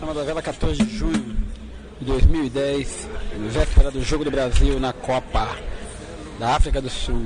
uma novela 14 de junho de 2010, véspera do Jogo do Brasil na Copa da África do Sul.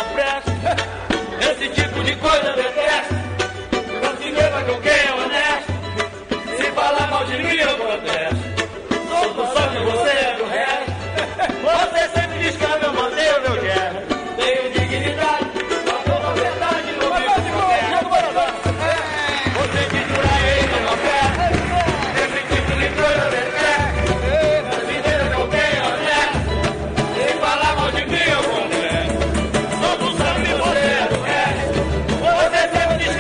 presto. Esse tipo de coisa eu detesto. Não se meta com quem é honesto. Se falar mal de mim eu protesto. Sou do só que você é do resto. Você sempre diz que é meu modelo, meu guerra. Tenho dignidade, só sou a verdade, não vivo de qualquer. Você que jura aí não oferta. Esse tipo de coisa eu detesto. Não se meta com quem é honesto. Se falar mal de mim eu protesto. Sou do só que você é do resto. Você sempre diz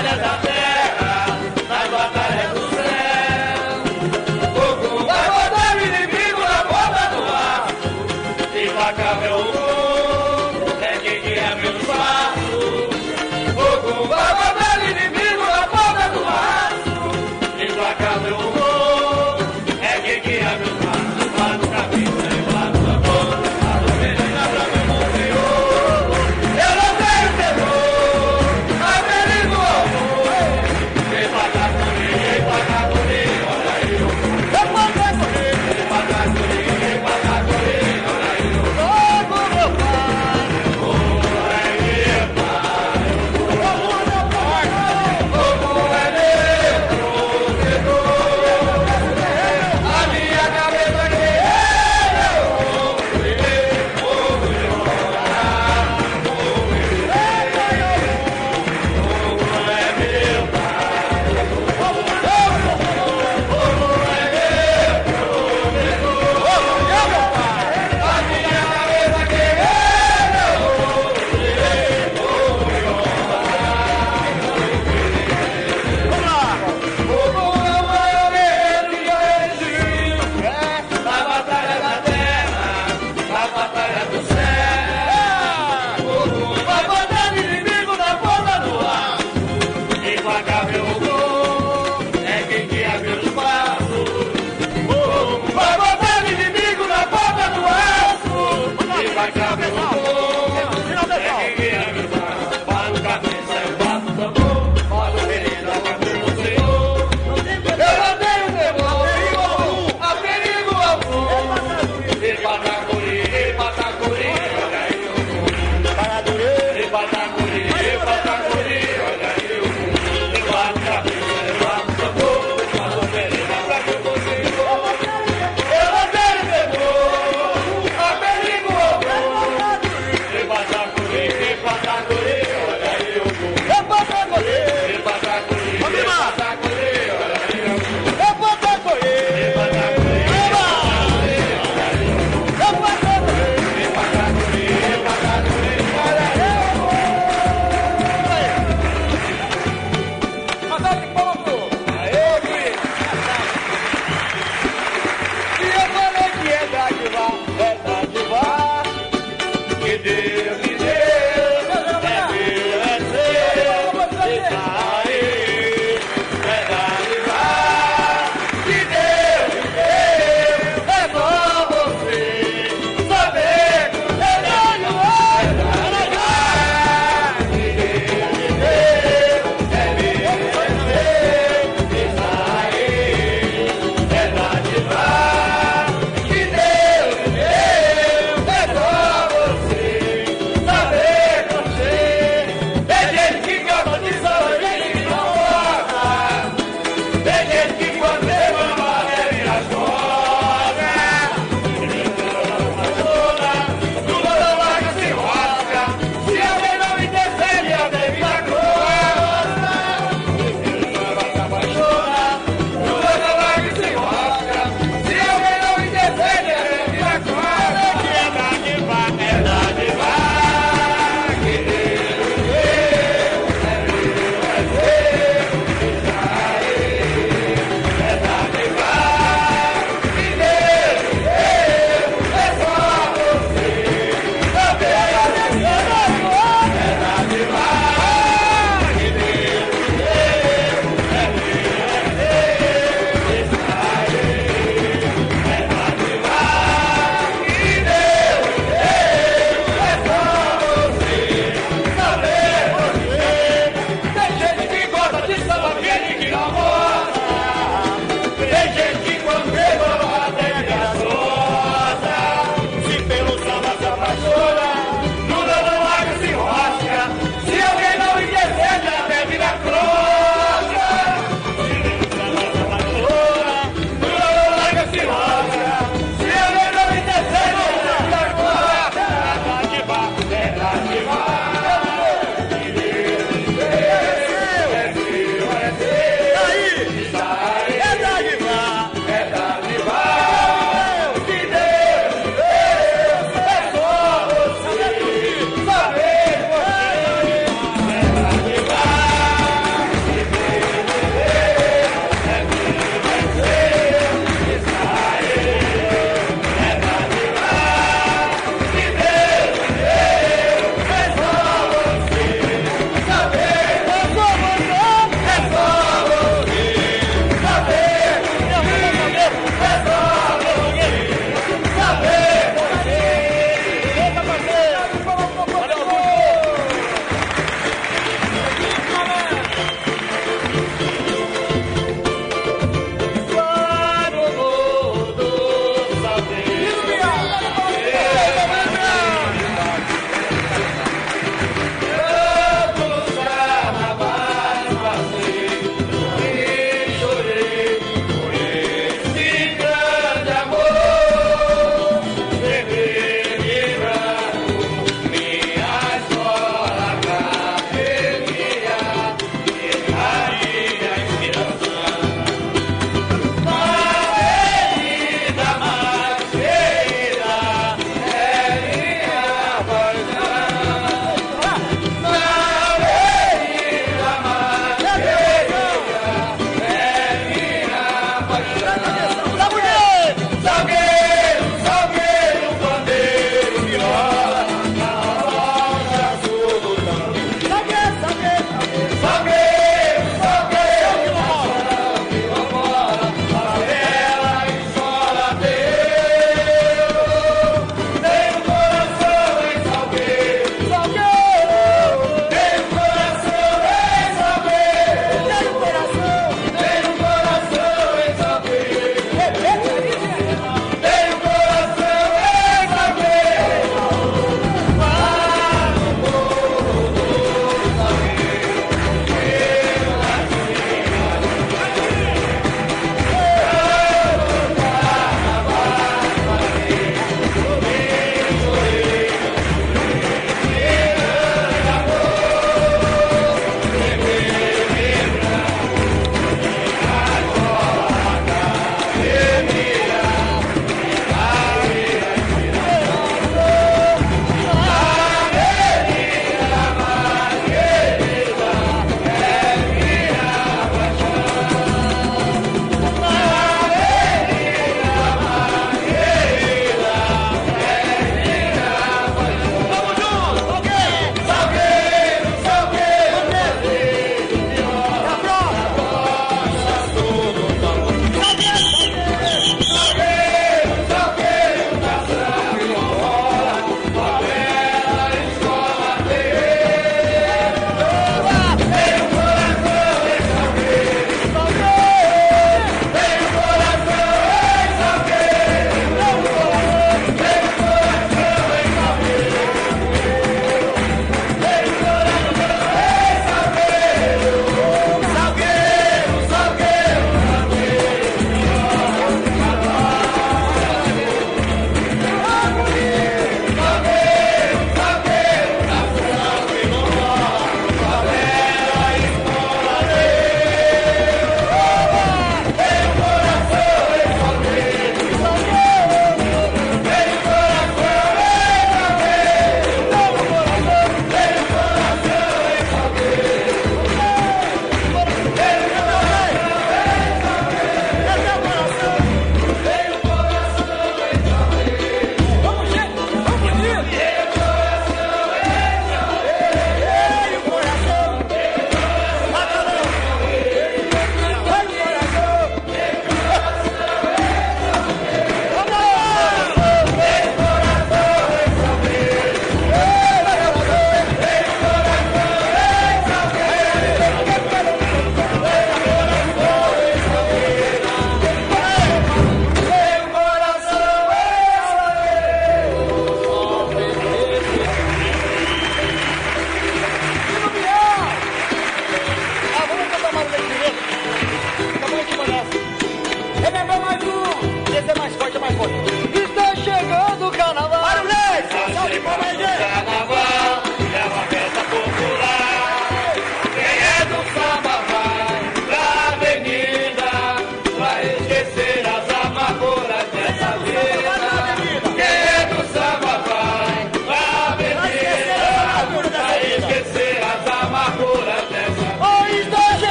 batalhas da terra, nas batalhas do céu. Ogum vai botar o inimigo na ponta do laço. Implacável Ogum é quem guia meus passos. Ogum vai botar o inimigo na ponta do laço. Implacável Ogum é quem guia meus passos. Lá no caminho, lá no amor, lá no menina pra meu bom Senhor. Eu não tenho terror, mas perigo amor.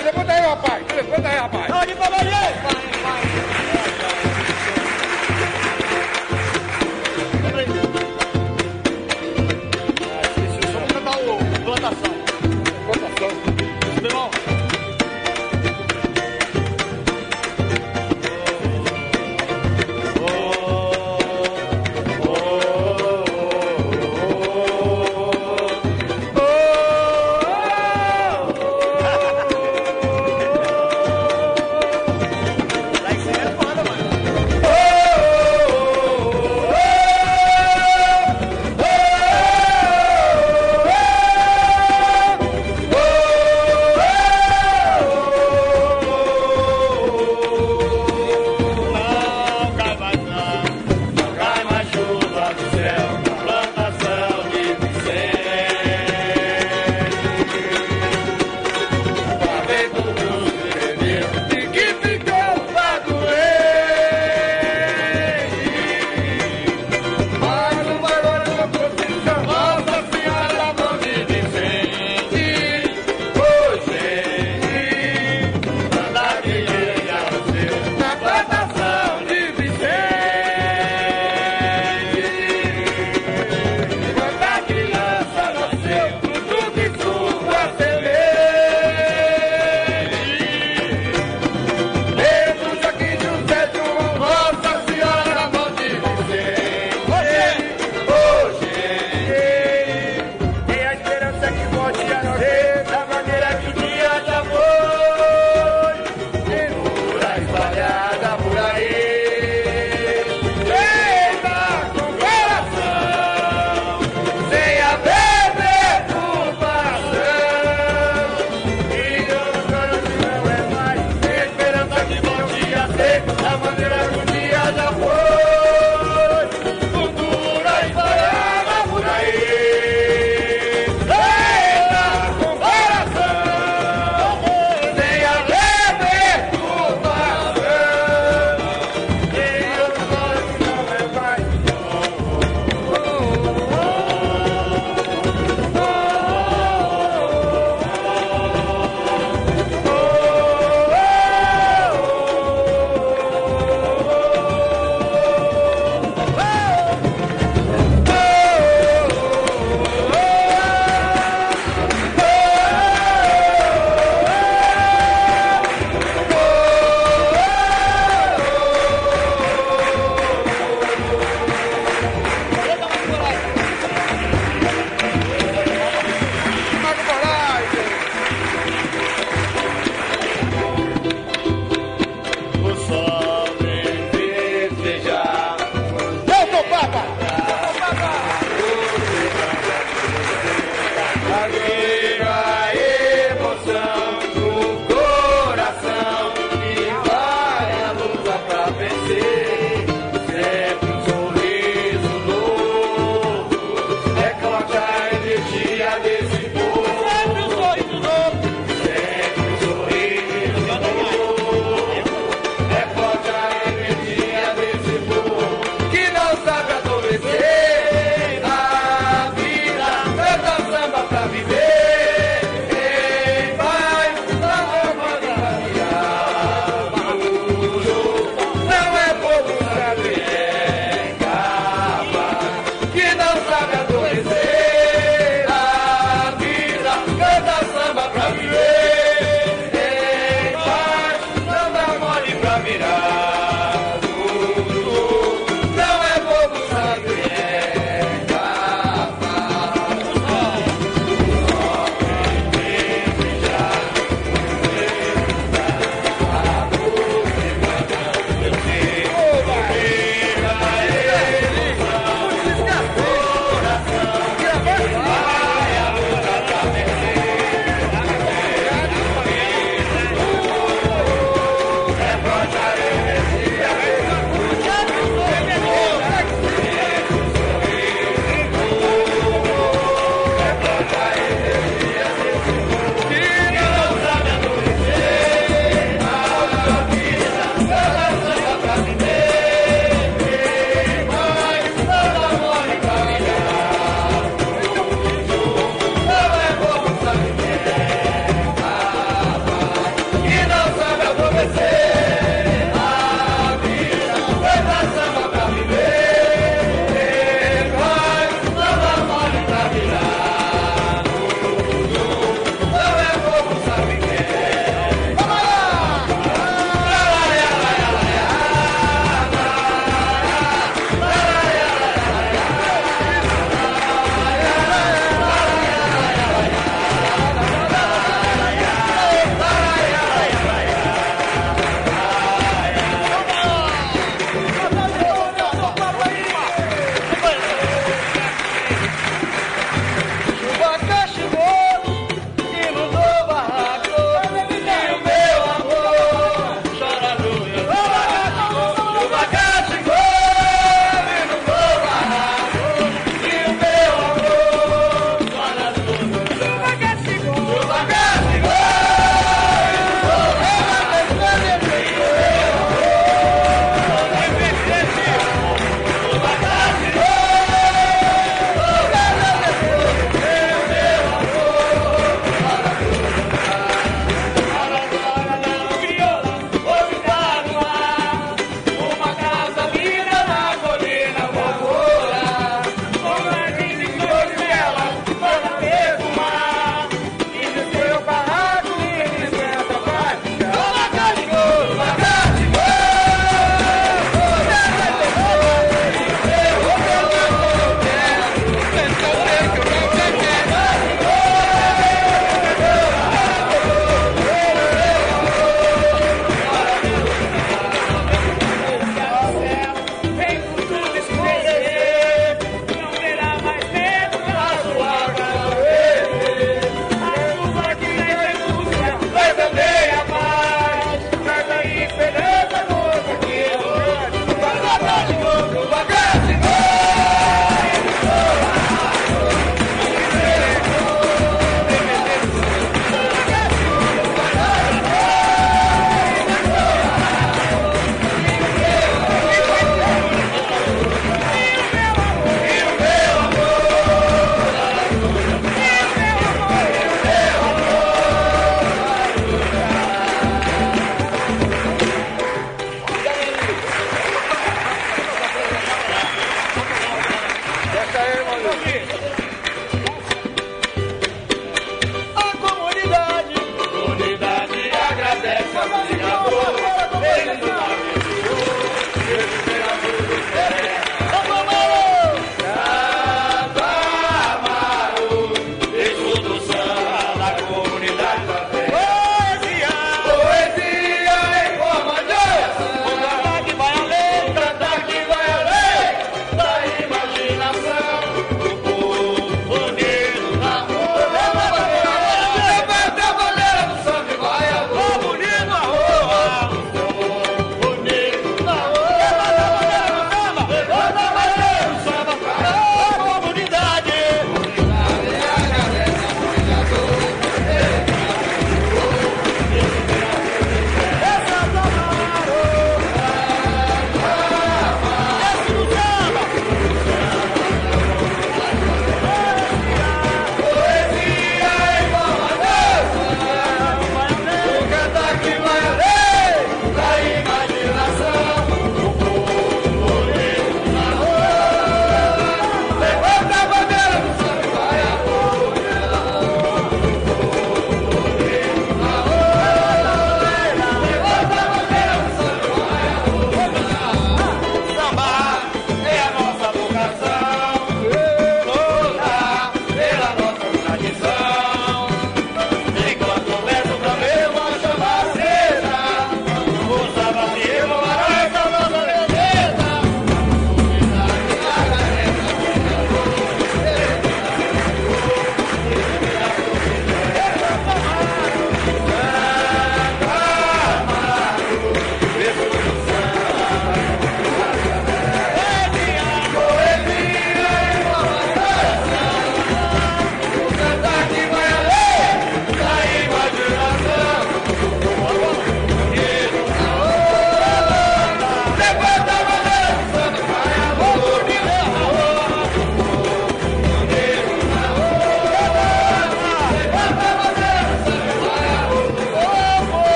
levanta aí, rapaz. Levanta aí, rapaz. Olha pra Bahia! Vamos cantar o Plantação. Meu irmão.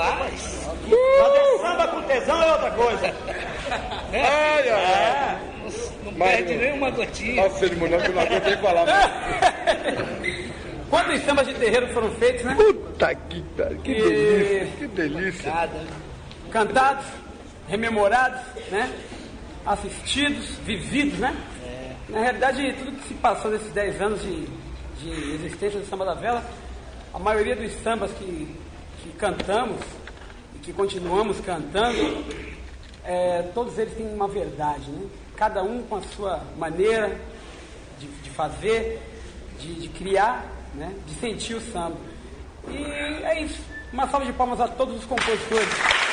Rapaz, fazer samba com tesão é outra coisa. Não perde nem uma gotinha. Nossa, cerimonial que eu não aguentei falar. Quantos sambas de terreiro foram feitos, né? Puta que pariu, que delícia, que delícia. Cantados, rememorados, né? Assistidos, vividos, né? Na realidade, tudo que se passou nesses 10 anos de existência do Samba da Vela, a maioria dos sambas que cantamos e que continuamos cantando, todos eles têm uma verdade, né? Cada um com a sua maneira de fazer, de criar, né? De sentir o samba. E é isso. Uma salva de palmas a todos os compositores.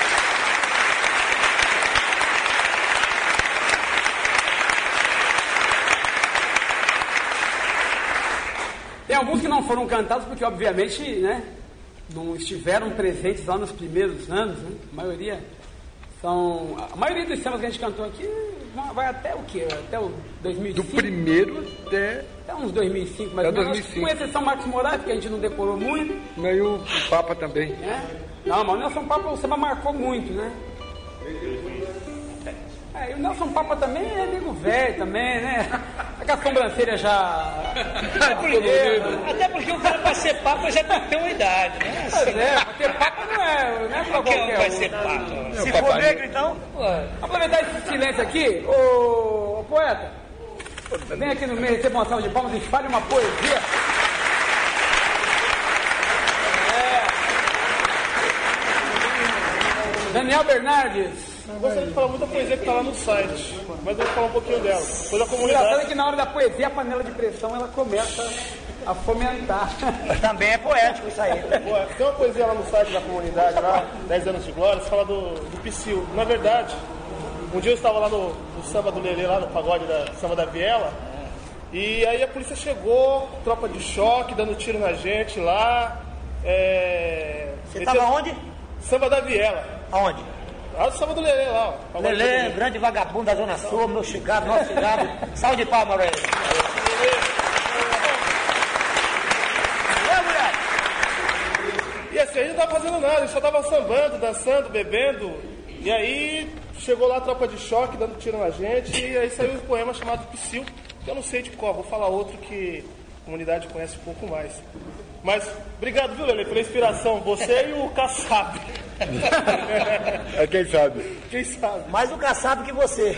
Tem alguns que não foram cantados porque, obviamente, né, não estiveram presentes lá nos primeiros anos, né? A maioria dos sambas que a gente cantou aqui vai até o quê? Até o 2005? Do primeiro até uns 2005, mais ou menos. 2005. Com exceção Marcos Moraes, que a gente não decorou muito. E o Papa também. Não, mas o Nelson Papa, o samba marcou muito, né? E o Nelson Papa também é amigo velho também, né? Com a sobrancelha já... Até porque o cara pra ser papa já tem que ter uma idade, né? Pra ter papa não é pra qualquer um. Vai ser papa. Se for negro, então... Aproveitar esse silêncio aqui, ô poeta, vem aqui no meio, receba uma salva de palmas e fale uma poesia. Daniel Bernardes. Eu gostaria de falar muita poesia que está lá no site, mas eu vou falar um pouquinho dela. Depois a comunidade. Engraçado é que na hora da poesia a panela de pressão ela começa a fomentar. Também é poético isso aí. Tem uma poesia lá no site da comunidade, lá, 10 anos de glória, você fala do Psyu. Na verdade, um dia eu estava lá no samba do Lelê, lá no pagode da Samba da Viela, e aí a polícia chegou, tropa de choque, dando tiro na gente lá. Você estava onde? Samba da Viela. Aonde? Lá no samba do Lelê, lá. Ó. Lelê, grande vagabundo da Zona Sul, meu chegado, nosso chegado. Salve de palmas pra ele. E assim, a gente não tava fazendo nada, a gente só tava sambando, dançando, bebendo. E aí chegou lá a tropa de choque, dando tiro na gente. E aí saiu um poema chamado Psyu, que eu não sei de qual, vou falar outro que a comunidade conhece um pouco mais. Mas, obrigado, viu, Lelê, pela inspiração. Você e o Kassab. Quem sabe? Quem sabe? Mais o Kassab que você.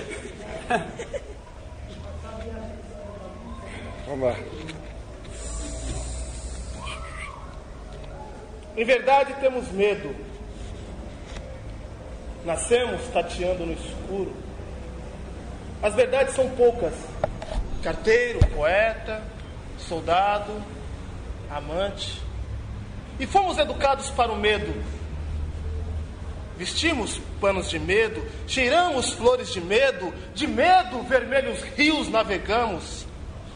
Vamos lá. Em verdade, temos medo. Nascemos tateando no escuro. As verdades são poucas. Carteiro, poeta, soldado, amante. E fomos educados para o medo. Vestimos panos de medo, cheiramos flores de medo vermelhos rios navegamos.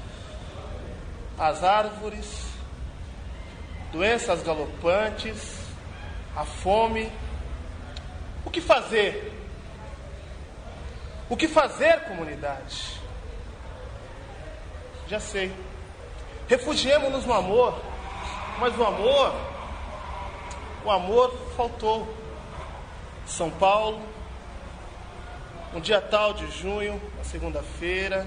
As árvores, doenças galopantes, a fome. O que fazer? O que fazer, comunidade? Já sei. Refugiemo-nos no amor, mas o amor faltou. São Paulo, um dia tal de junho, uma segunda-feira.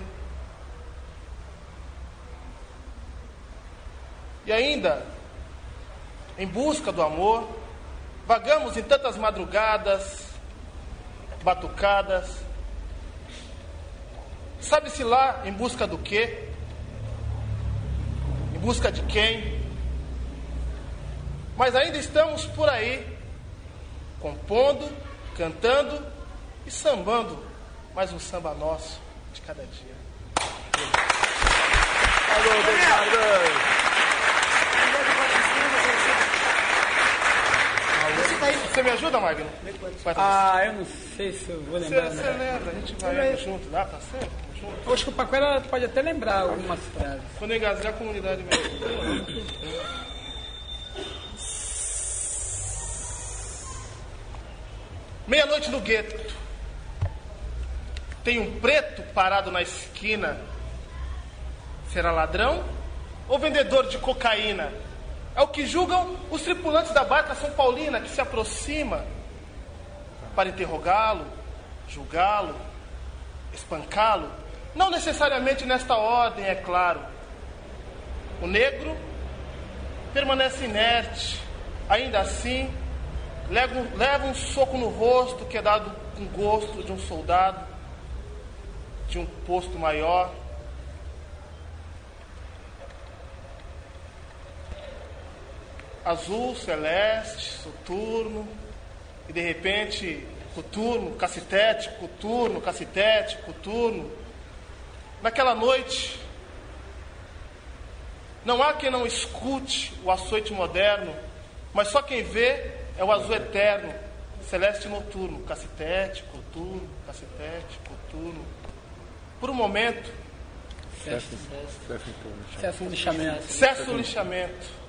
E ainda, em busca do amor, vagamos em tantas madrugadas, batucadas. Sabe-se lá em busca do quê? Em busca de quem? Mas ainda estamos por aí, compondo, cantando e sambando mais um samba nosso de cada dia. Alô, Bernardo! Você me ajuda, Magno? Eu não sei se eu vou lembrar. Você lembra, a gente vai junto lá, tá certo? Eu acho que o Paquera pode até lembrar algumas frases. Quando engasgar a comunidade mesmo. Meia-noite no gueto. Tem um preto parado na esquina. Será ladrão ou vendedor de cocaína? É o que julgam os tripulantes da barca São Paulina, que se aproxima para interrogá-lo, julgá-lo, espancá-lo. Não necessariamente nesta ordem, é claro. O negro permanece inerte, ainda assim, leva um soco no rosto que é dado com gosto de um soldado, de um posto maior. Azul, celeste, soturno, e de repente, coturno, cacetete, coturno, cacetete, coturno. Naquela noite, não há quem não escute o açoite moderno, mas só quem vê é o azul eterno, celeste noturno, cacetete, coturno, cacetete, coturno. Por um momento, Cessa o lixamento. cessa o lixamento.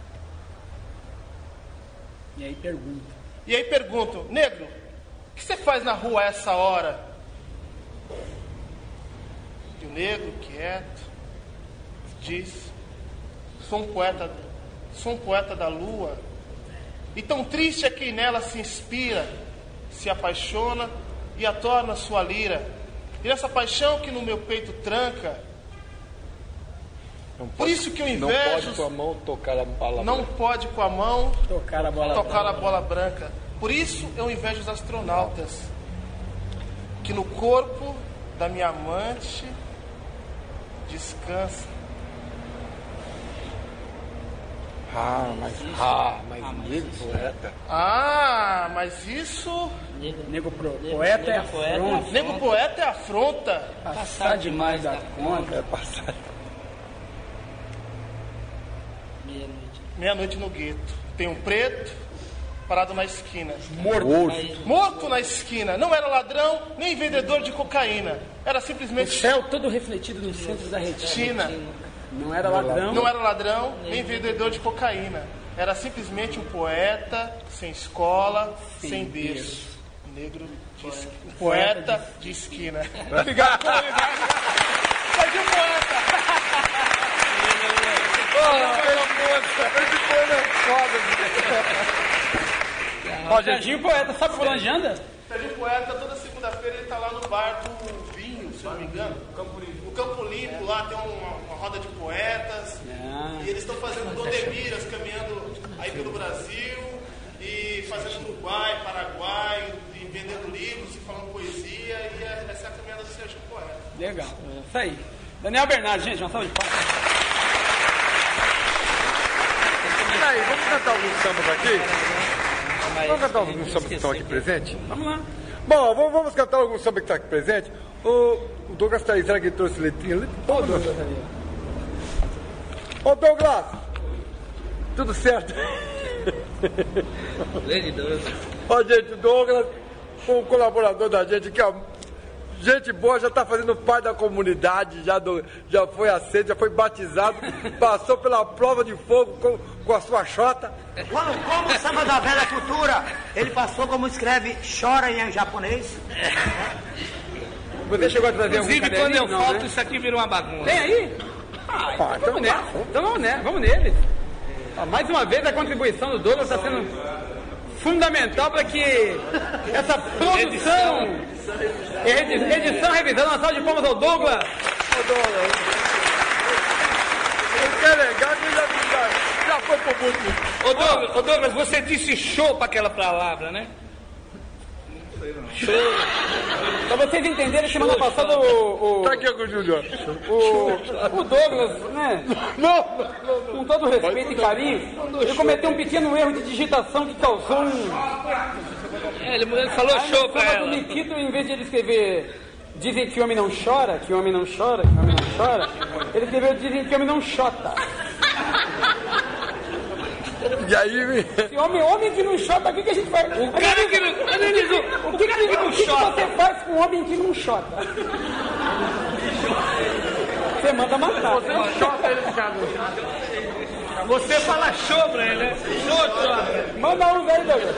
E aí pergunta. E aí perguntam, negro, o que você faz na rua a essa hora? E o negro, quieto, diz, sou um poeta da lua, e tão triste é quem nela se inspira, se apaixona e a torna sua lira. E nessa paixão que no meu peito tranca, por isso que eu invejo. Não pode com a mão tocar a bola Não pode com a mão Tocar a bola branca. Por isso eu invejo os astronautas, que no corpo da minha amante descansa. Mas negro poeta. Mas isso. Nego poeta é afronta. Nego poeta é afronta. Passar demais da conta. É passar. Meia-noite no gueto. Tem um preto parado na esquina. Morto. Na esquina. Não era ladrão, nem vendedor de cocaína. Era O simplesmente céu todo refletido nos centros da retina. Não era ladrão, nem vendedor de cocaína. Era simplesmente um poeta, sem escola, sem berço. Negro de esquina. Poeta de esquina. Obrigado, comunidade. Sai de um poeta. Serginho Poeta, sabe por onde anda? Serginho Poeta, toda segunda-feira ele tá lá no bar do Vinho, se não me engano. No Campo Limpo, lá tem uma roda de poetas. E eles estão fazendo dodemiras, caminhando aí pelo Brasil, e fazendo Uruguai, Paraguai, e vendendo livros, e falando poesia, e essa é a caminhada do Serginho Poeta. Legal, isso aí. Daniel Bernardo, gente, uma salva de palmas. E aí, vamos cantar alguns sambas aqui? Vamos cantar alguns sambas que estão aqui presentes? Vamos lá. Bom, vamos cantar alguns sambas que estão aqui presentes. O Douglas está aí, será que ele trouxe letrinha? Ô, Douglas, ali. Ô Douglas! Tudo certo? Ó, gente, o Douglas foi um colaborador da gente que é gente boa, já está fazendo parte da comunidade, já foi aceito, já foi batizado, passou pela prova de fogo com a sua xota. Como o samba da velha cultura, ele passou como escreve chora em japonês. Você chegou a trazer Inclusive, quando eu falto, isso aqui vira uma bagunça. Tem aí? Então vamos nele. Então vamos nele. Mais uma vez, a contribuição do Douglas está sendo fundamental para que essa produção, edição, revisão, uma salva de palmas ao Douglas. O que é legal que já foi pro mundo. Ô Douglas, você disse show para aquela palavra, né? Show. Para vocês entenderem, semana passada Tá aqui com o Júnior. o Douglas, né? Com todo respeito e carinho, ele cometeu um pequeno erro de digitação que causou Ele falou show pra do ela. Nikito, em vez de ele escrever dizem que homem não chora, que homem não chora, que homem não chora, ele escreveu dizem que homem não chota. E aí, Se homem que não chota, o que a gente faz? O cara que não... O que você faz com um homem que não chota? Você manda matar. Você não chota ele, Thiago. Você fala show pra ele, né? Show. Manda um velho, Douglas.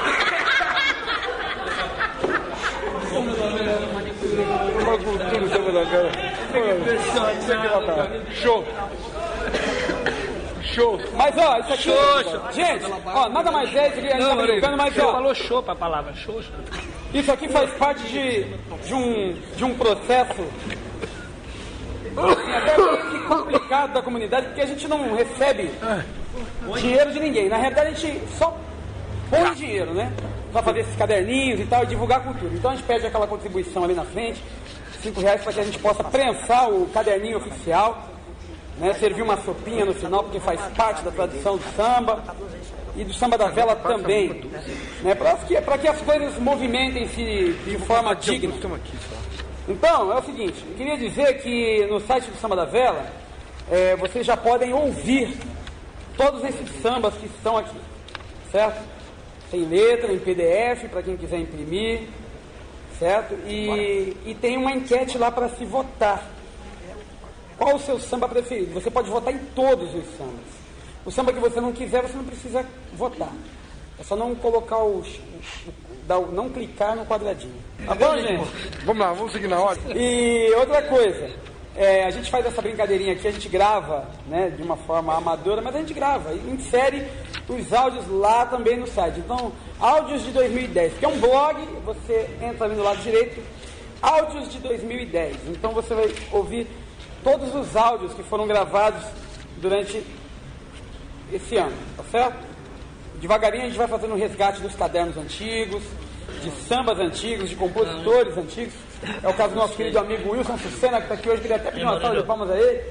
uma cultura em cima da cara. Show. show. Mas ó, isso aqui. Xoxa. Gente, ó, nada mais é que a gente tá brincando, mas Você ó. falou chopa a palavra, xoxa. Isso aqui faz parte de um processo assim, até meio que complicado da comunidade, porque a gente não recebe dinheiro de ninguém. Na realidade, a gente só põe dinheiro, né? Pra fazer esses caderninhos e tal, e divulgar a cultura. Então a gente pede aquela contribuição ali na frente, R$5, para que a gente possa prensar o caderninho oficial, né? Servir uma sopinha no final, porque faz parte da tradição do samba. E do samba da vela também, né? Para que as coisas movimentem-se de forma digna. Então, é o seguinte, eu queria dizer que no site do Samba da Vela, vocês já podem ouvir todos esses sambas que estão aqui, certo? Tem letra, em PDF, para quem quiser imprimir, certo? E tem uma enquete lá para se votar. Qual o seu samba preferido? Você pode votar em todos os sambas. O samba que você não quiser, você não precisa votar. É só não colocar não clicar no quadradinho. Tá bom, gente? Vamos lá, vamos seguir na ordem. E outra coisa, a gente faz essa brincadeirinha aqui, a gente grava, né, de uma forma amadora, mas a gente grava e insere os áudios lá também no site. Então, áudios de 2010, que é um blog, você entra ali no lado direito, áudios de 2010. Então você vai ouvir todos os áudios que foram gravados durante esse ano, tá certo? Devagarinho a gente vai fazendo um resgate dos cadernos antigos, de sambas antigos, de compositores antigos. É o caso do nosso querido amigo Wilson Sucena, que está aqui hoje. Queria até pedir uma salva de palmas a ele.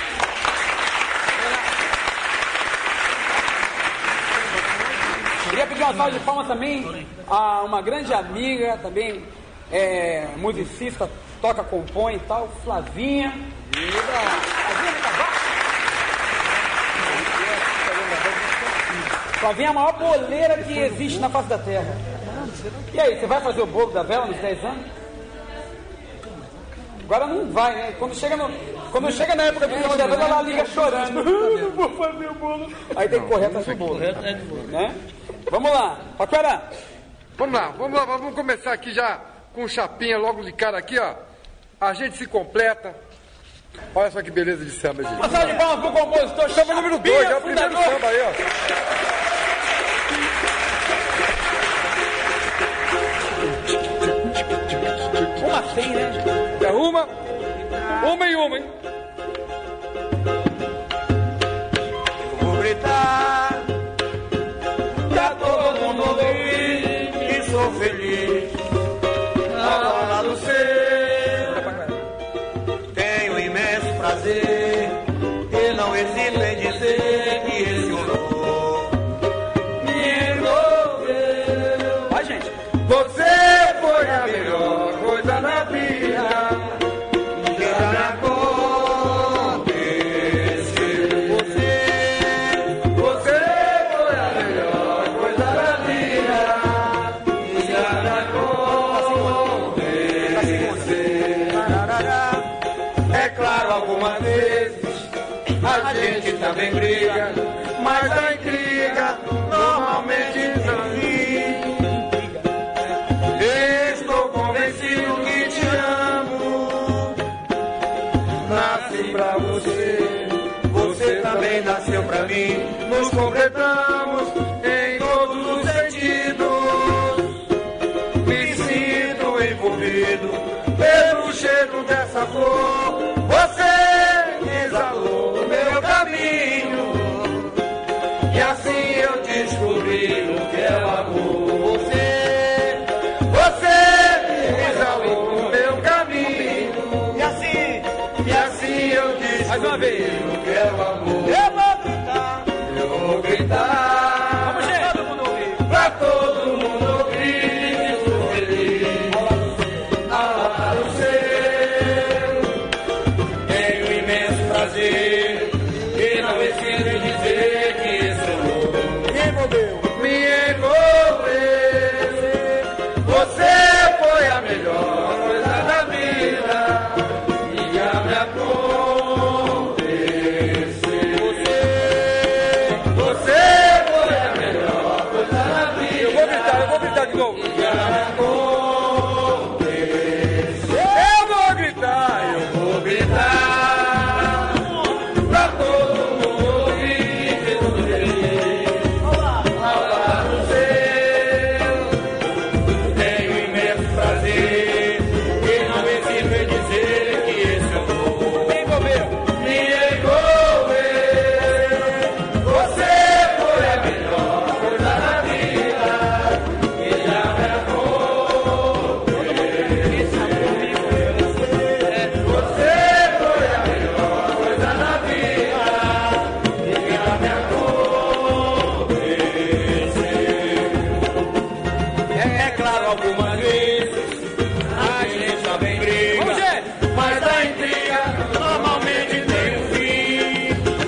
Queria pedir uma salva de palmas também a uma grande amiga, também musicista, toca, compõe e tal, Flavinha. Flavinha é a maior boleira que existe na face da terra. E aí, você vai fazer o bolo da vela nos 10 anos? Agora não vai, né? Quando chega na época do Samba da Vela, ela liga chorando. Não vou fazer o bolo. Aí tem que correr atrás do bolo. Né? Vamos lá, Paquera. Vamos lá, vamos começar aqui já com chapinha logo de cara aqui, ó. A gente se completa. Olha só que beleza de samba, gente. Uma salva de palmas pro compositor. Samba número 2, é o primeiro samba aí, ó. Uma sem, né? É uma e uma, hein? Eu vou gritar pra todo mundo ouvir que sou feliz ao lado seu. Tenho imenso prazer e não hesito em dizer que esse horror me envolveu. Vai, gente. Você foi a melhor coisa na vida Que já me aconteceu. Você foi a melhor coisa da vida Que já me aconteceu. É claro, algumas vezes a gente também briga, mas a intriga normalmente não fica. Estou convencido que te amo. Nasci pra você, você também nasceu pra mim. Nos completamos em todos os sentidos. Me sinto envolvido pelo cheiro dessa flor. Você exalou o meu caminho e assim eu descobri o que é o amor. Você exalou o meu caminho e assim eu descobri Mais uma vez. o que é o amor. Eu vou gritar, Vamos, gente. Todo mundo ouvir. pra todo mundo ouvir que sou feliz ao lado seu. Tenho imenso prazer e não hesito em dizer que esse amor me envolveu. Você foi a melhor coisa da vida e já me aconteceu. Você foi a melhor coisa da vida. Eu vou gritar de novo. Já me aconteceu. Eu vou gritar. Eu vou gritar pra todo mundo ouvir claro, algumas vezes a gente também briga. Vamos, gente! Mas a intriga normalmente tem um fim.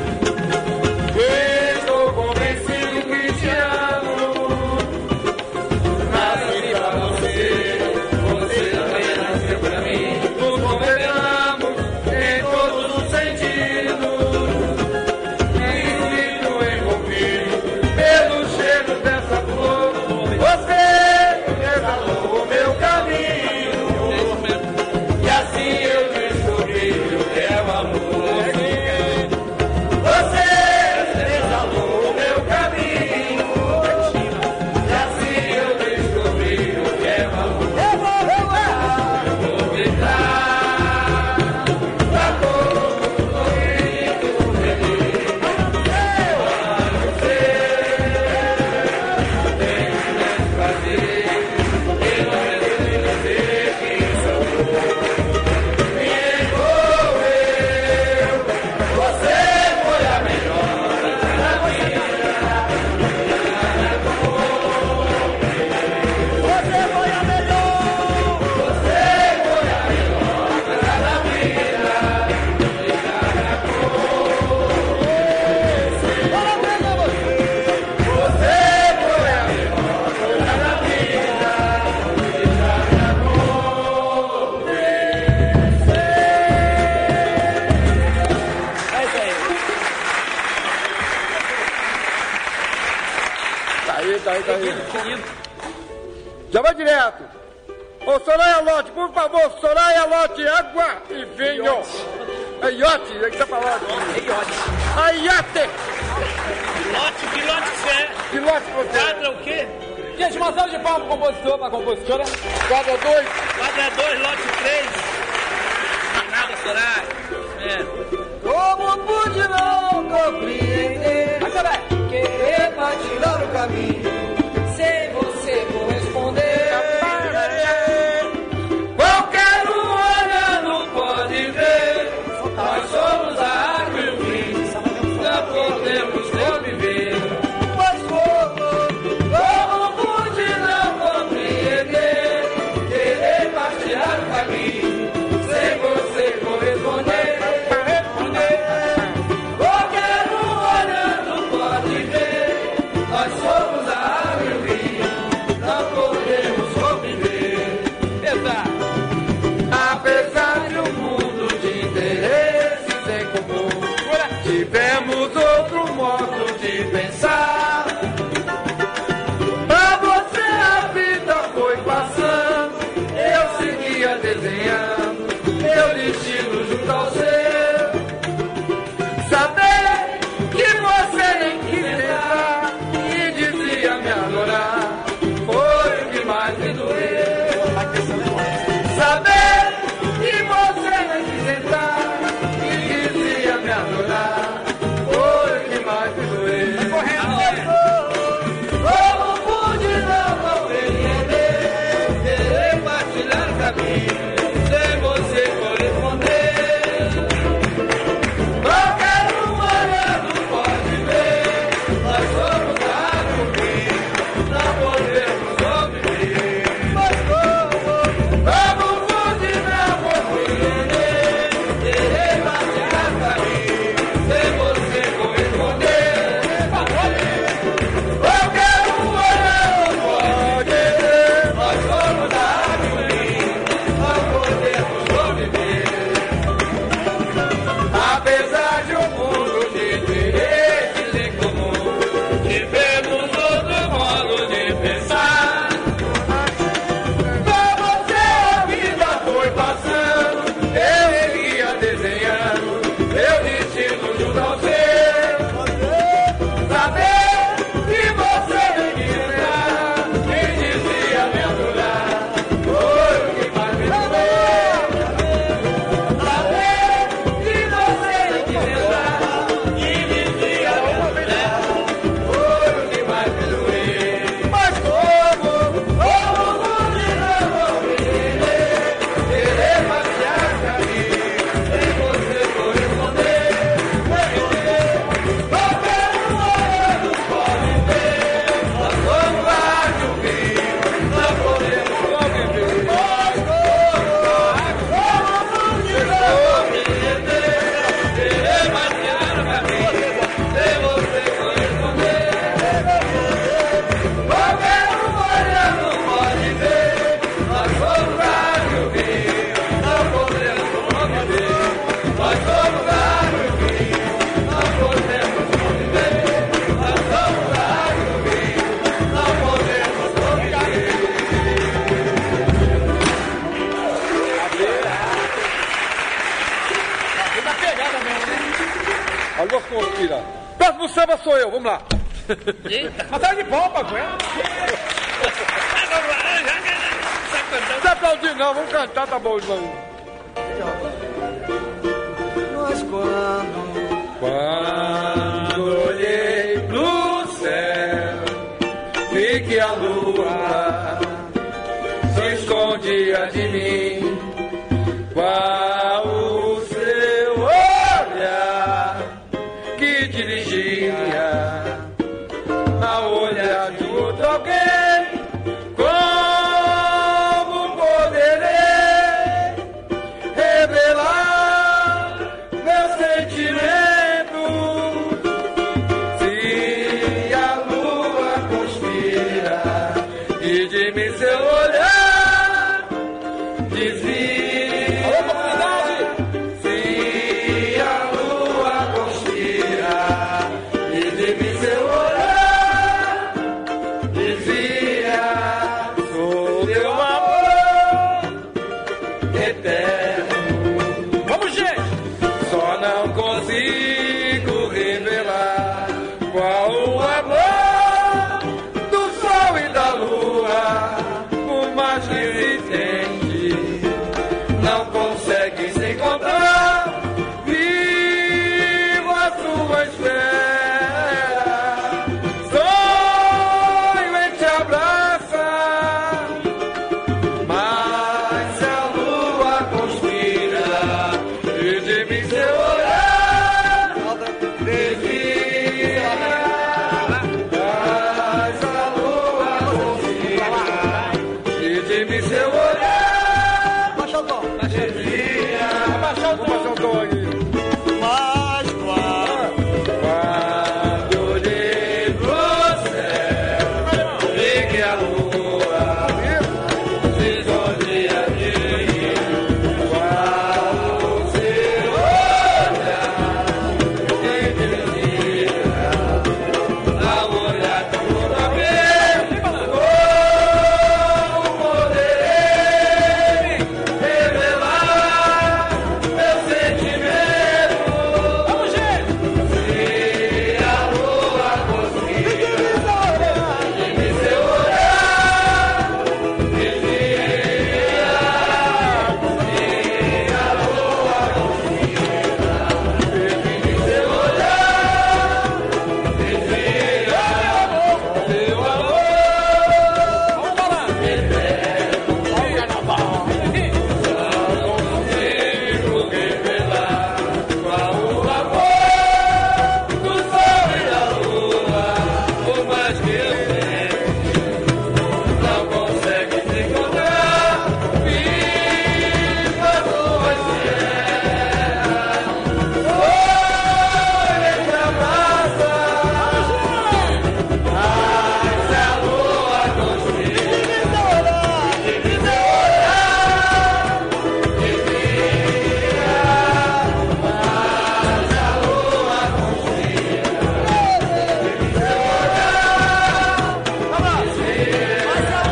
Estou convencido que te amo. Nasci pra você, você também nasceu pra mim. Nos completamos em todos os sentidos. Me sinto envolvido pelo cheiro dessa flor. Você exalou o meu caminho. E assim eu descobri o que é o amor. Você exalou o meu caminho. E assim eu descobri o que é o amor. Eu vou gritar pra todo sorriso feliz. Para você tem que fazer. E não é dizer que sou me envolveu. Você foi a melhor da vida. Você foi a melhor. Você foi a melhor da vida. Parabéns a você. Você foi a melhor da vida. É isso aí. Tá aí. Já vai direto. Ô, Soraya Lote, por favor, Soraya Lote, água e vinho. É iote, é que tá falando. É iote. Que lote que é? Que lote você? Quadra o quê? Gente, uma salva de palmas pro compositor, pra compositora. Quadra 2. Quadra 2, lote 3. Nada, Soraya. Como pude não compreender, Vai, Soraya. querer partilhar o caminho, sem você corresponder. Qualquer um olhando pode ver, nós somos a água e o vinho, não podemos conviver. Mas como pude não compreender, querer partilhar o caminho, sem você corresponder. Qualquer um olhando pode ver, nós somos a samba sou eu, vamos lá. Eita. Uma salva de palmas, né? Não precisa aplaudir não, vamos cantar, tá bom, irmão. Mas Quando olhei no céu, vi que a lua se escondia de mim. Qual o seu olhar que dirigia ao olhar de outro alguém? Como poderei revelar meu sentimento se a lua conspira e de mim seu olhar desvia? Se a lua conspira e de mim seu olhar desvia, sou teu amor eterno. Vamos, gente! Só não consigo revelar qual o amor do sol e da lua, por mais que se tente, não consegue se encontrar. Vivo a sua espera, sonho em te abraçar, mas se a lua conspira e de mim seu olhar desvia, mas a lua conspira e de mim seu olhar Baixa o tom. desvia. Abaixa o tom aqui. Mas Quando olhei pro céu, vi que a lua se escondia de mim. Qual o seu olhar que dirigia ao olhar de outro alguém? Como poderei revelar meu sentimento? Vamos, gente! Se a lua conspira e de seu olhar desvia, se a lua conspira e de seu olhar desvia, seu amor Vamos falar! consigo revelar qual o amor do sol e da lua, por mais que eu tente, não consegue se encontrar. Viva a tua espera, sonho em te abraçar, mas se a lua conspira e de seu olhar desvia, mas a lua conspira e de seu olhar desvia, mas a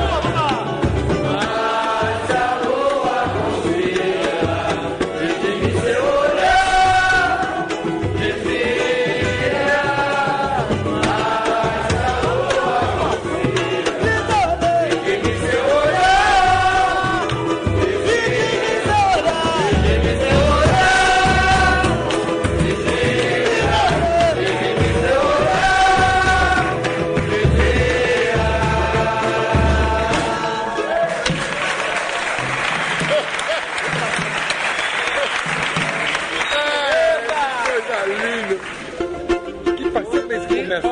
lua conspira e de mim seu olhar desvia, mas a lua conspira e de mim seu olhar coisa linda. Que faz sempre isso que começa.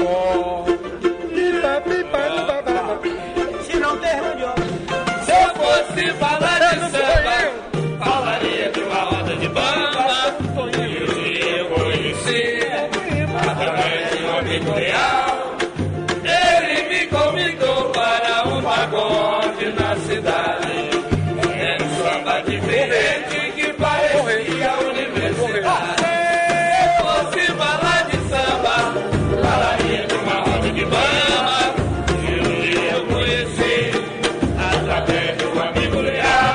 se não tem reunião. Se eu fosse falar de samba, falaria de uma roda de bamba. Que eu conheci através de um amigo leal. Ele me convidou para um pagode na cidade. Era um samba diferente que parecia universidade. Se eu fosse falar de samba, falaria de uma roda de bamba. Que eu conheci através de um amigo leal.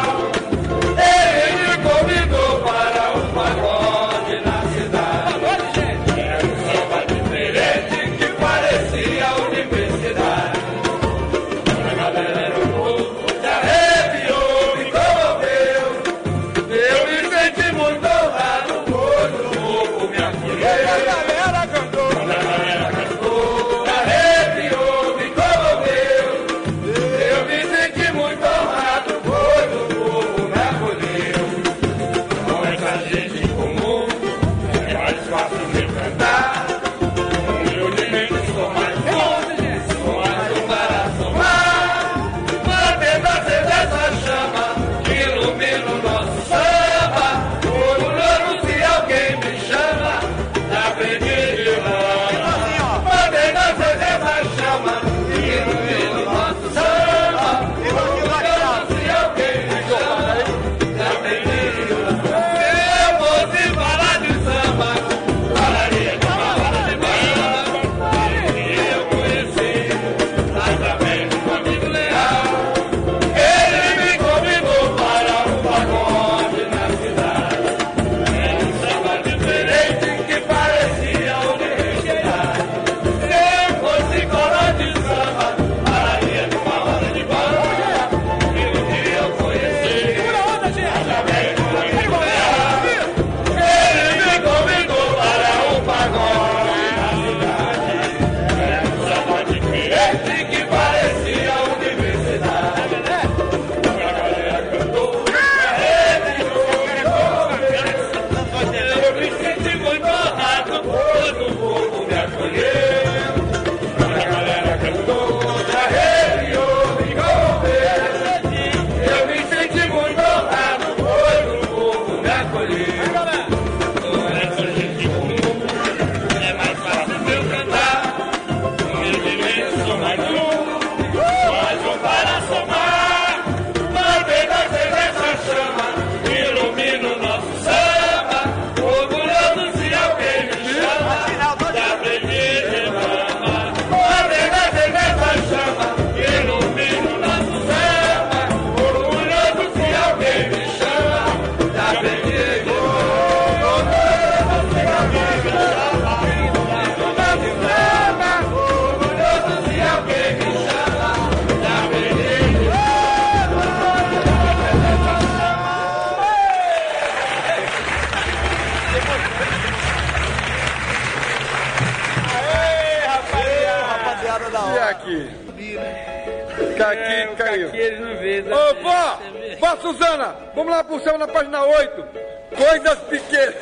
aí. Aqui eles não veem. Ô, vó Suzana, vamos lá pro céu na página 8. Coisas pequenas.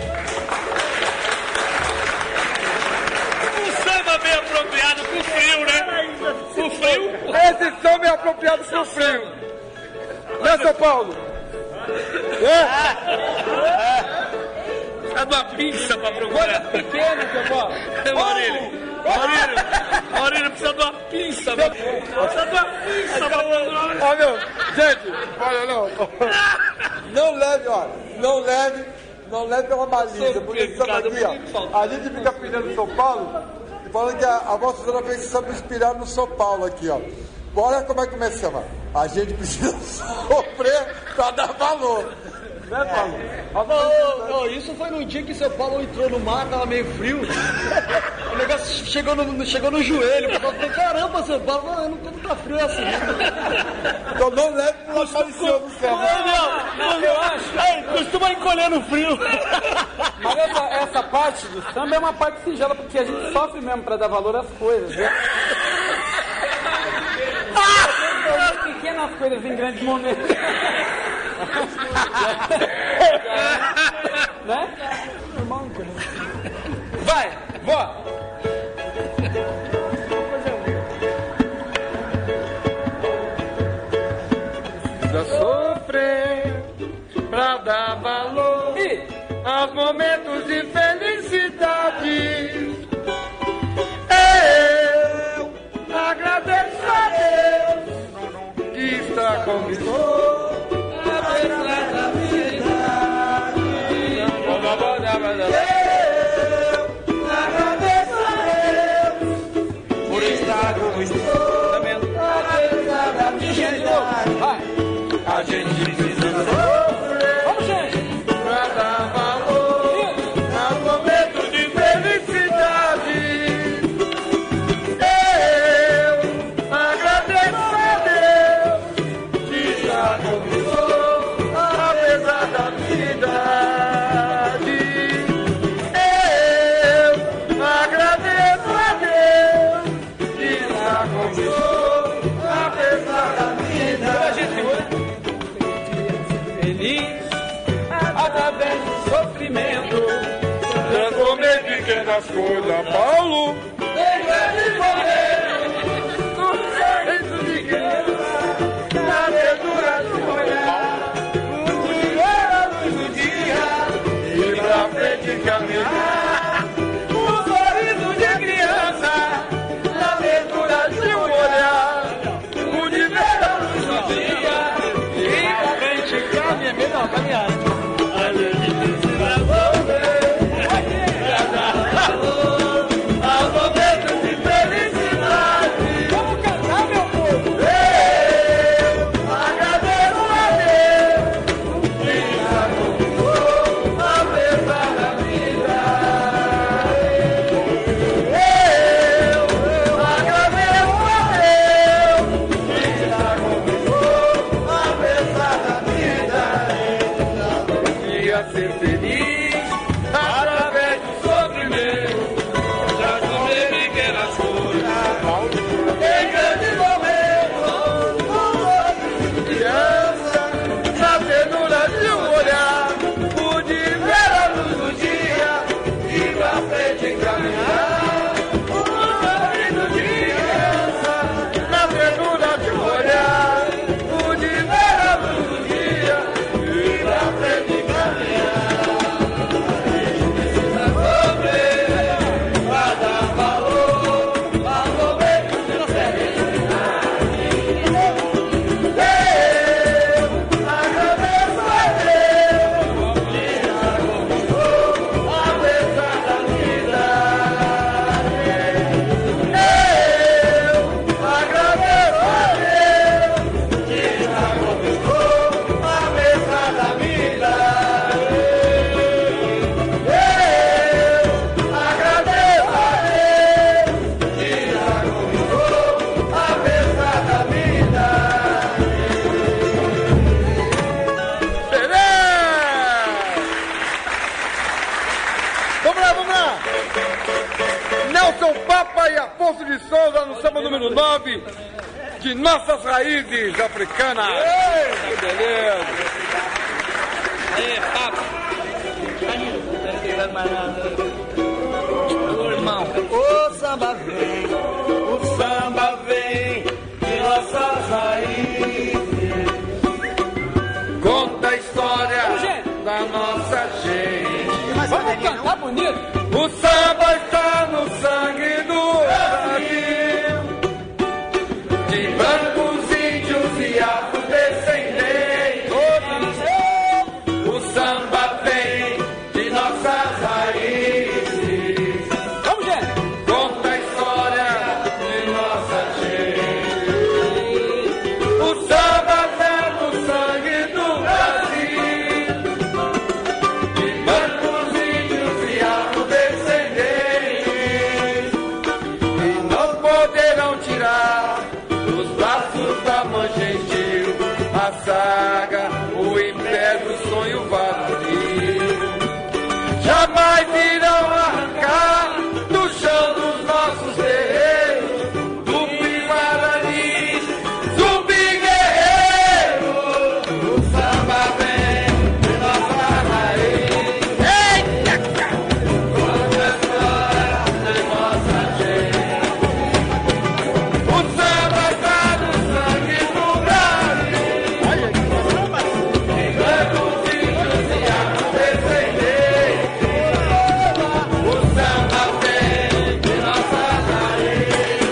Um samba bem apropriado pro frio, né? Pro frio. Esse samba é apropriado pro frio. Né, São Paulo? Precisa de uma pinça pra procurar. Pequena, seu Paulo. Maurílio, precisa de uma pinça. Precisa de uma pinça pra procurar. Ó, meu, gente, olha, não leve pela malícia, porque esse samba aqui, ó, a gente fica pedindo São Paulo e falando que a vossa Suzana fez esse samba inspirado no São Paulo aqui, ó. Olha como é que começa a chamar. A gente precisa sofrer pra dar valor. Né, Paulo? Isso foi no dia que São Paulo entrou no mar, tava meio frio. O negócio chegou no joelho. O pessoal falou, caramba, São Paulo, não tá frio assim. Então não leve pela malícia do céu. Eu acho. Costuma encolher no frio. Mas essa parte do samba é uma parte singela, porque a gente sofre mesmo pra dar valor às coisas, né? Pequenas coisas em grandes momentos. Né? Vai, vó. Precisa sofrer pra dar valor aos momentos de felicidade. Eu agradeço a Deus que está comigo. Apesar da vida, eu agradeço a Deus por estar como estou. Apesar da minha idade, a gente precisa sofrer. Vamos, gente. Pra dar valor aos momentos de felicidade. Eu agradeço a Deus que está comigo, apesar da minha idade. Eu agradeço a Deus que está comigo, apesar da minha idade. Feliz através do sofrimento. Transformei pequenas coisas, Paulo, em grandes momentos. Um sorriso de criança, na abertura do olhar, viver a luz do dia e pra frente caminhar. Um sorriso de criança, na abertura de um olhar, de ver a luz do dia e pra frente caminhar. Melhor caminhar. A gente precisa volver. Aos momentos de felicidade. Vamos cantar, meu povo. Eu agradeço a Deus que está comigo, apesar da vida. Eu agradeço a Deus que está comigo, apesar da vida. Ia ser feliz através do sofrimento. Transformei pequenas coisas em grandes momentos. Como criança, na ternura de um olhar, pude ver a luz do dia e pra frente caminhar. Um sorriso de criança, na ternura de um olhar, pude ver a luz do dia e pra frente caminhar. Nelson Papa e Afonso de Souza no samba número 9. de nossas raízes africanas. Que beleza. Aí, papo. Não tem mais nada. Ô, irmão. O samba vem, O samba vem de nossas raízes, conta a história da nossa gente. Vamos cantar bonito. O samba está no sangue do Brasil, de brancos, índios e afrodescendentes. O samba vem de nossas raízes, Vamos, gente. conta a história de nossa gente. O samba está no sangue do Brasil, de brancos, índios e afrodescendentes, e não poderão tirar dos braços da mãe gentil a saga, o império, o sonho varonil. Jamais irão arrancar do chão dos nossos terreiros Tupi Guarani, Zumbi Guerreiro. O samba vem de nossa raiz. Eita, conta a história da nossa gente. O samba está no sangue do Brasil, de brancos, índios e afrodescendentes. O samba vem de nossa raiz,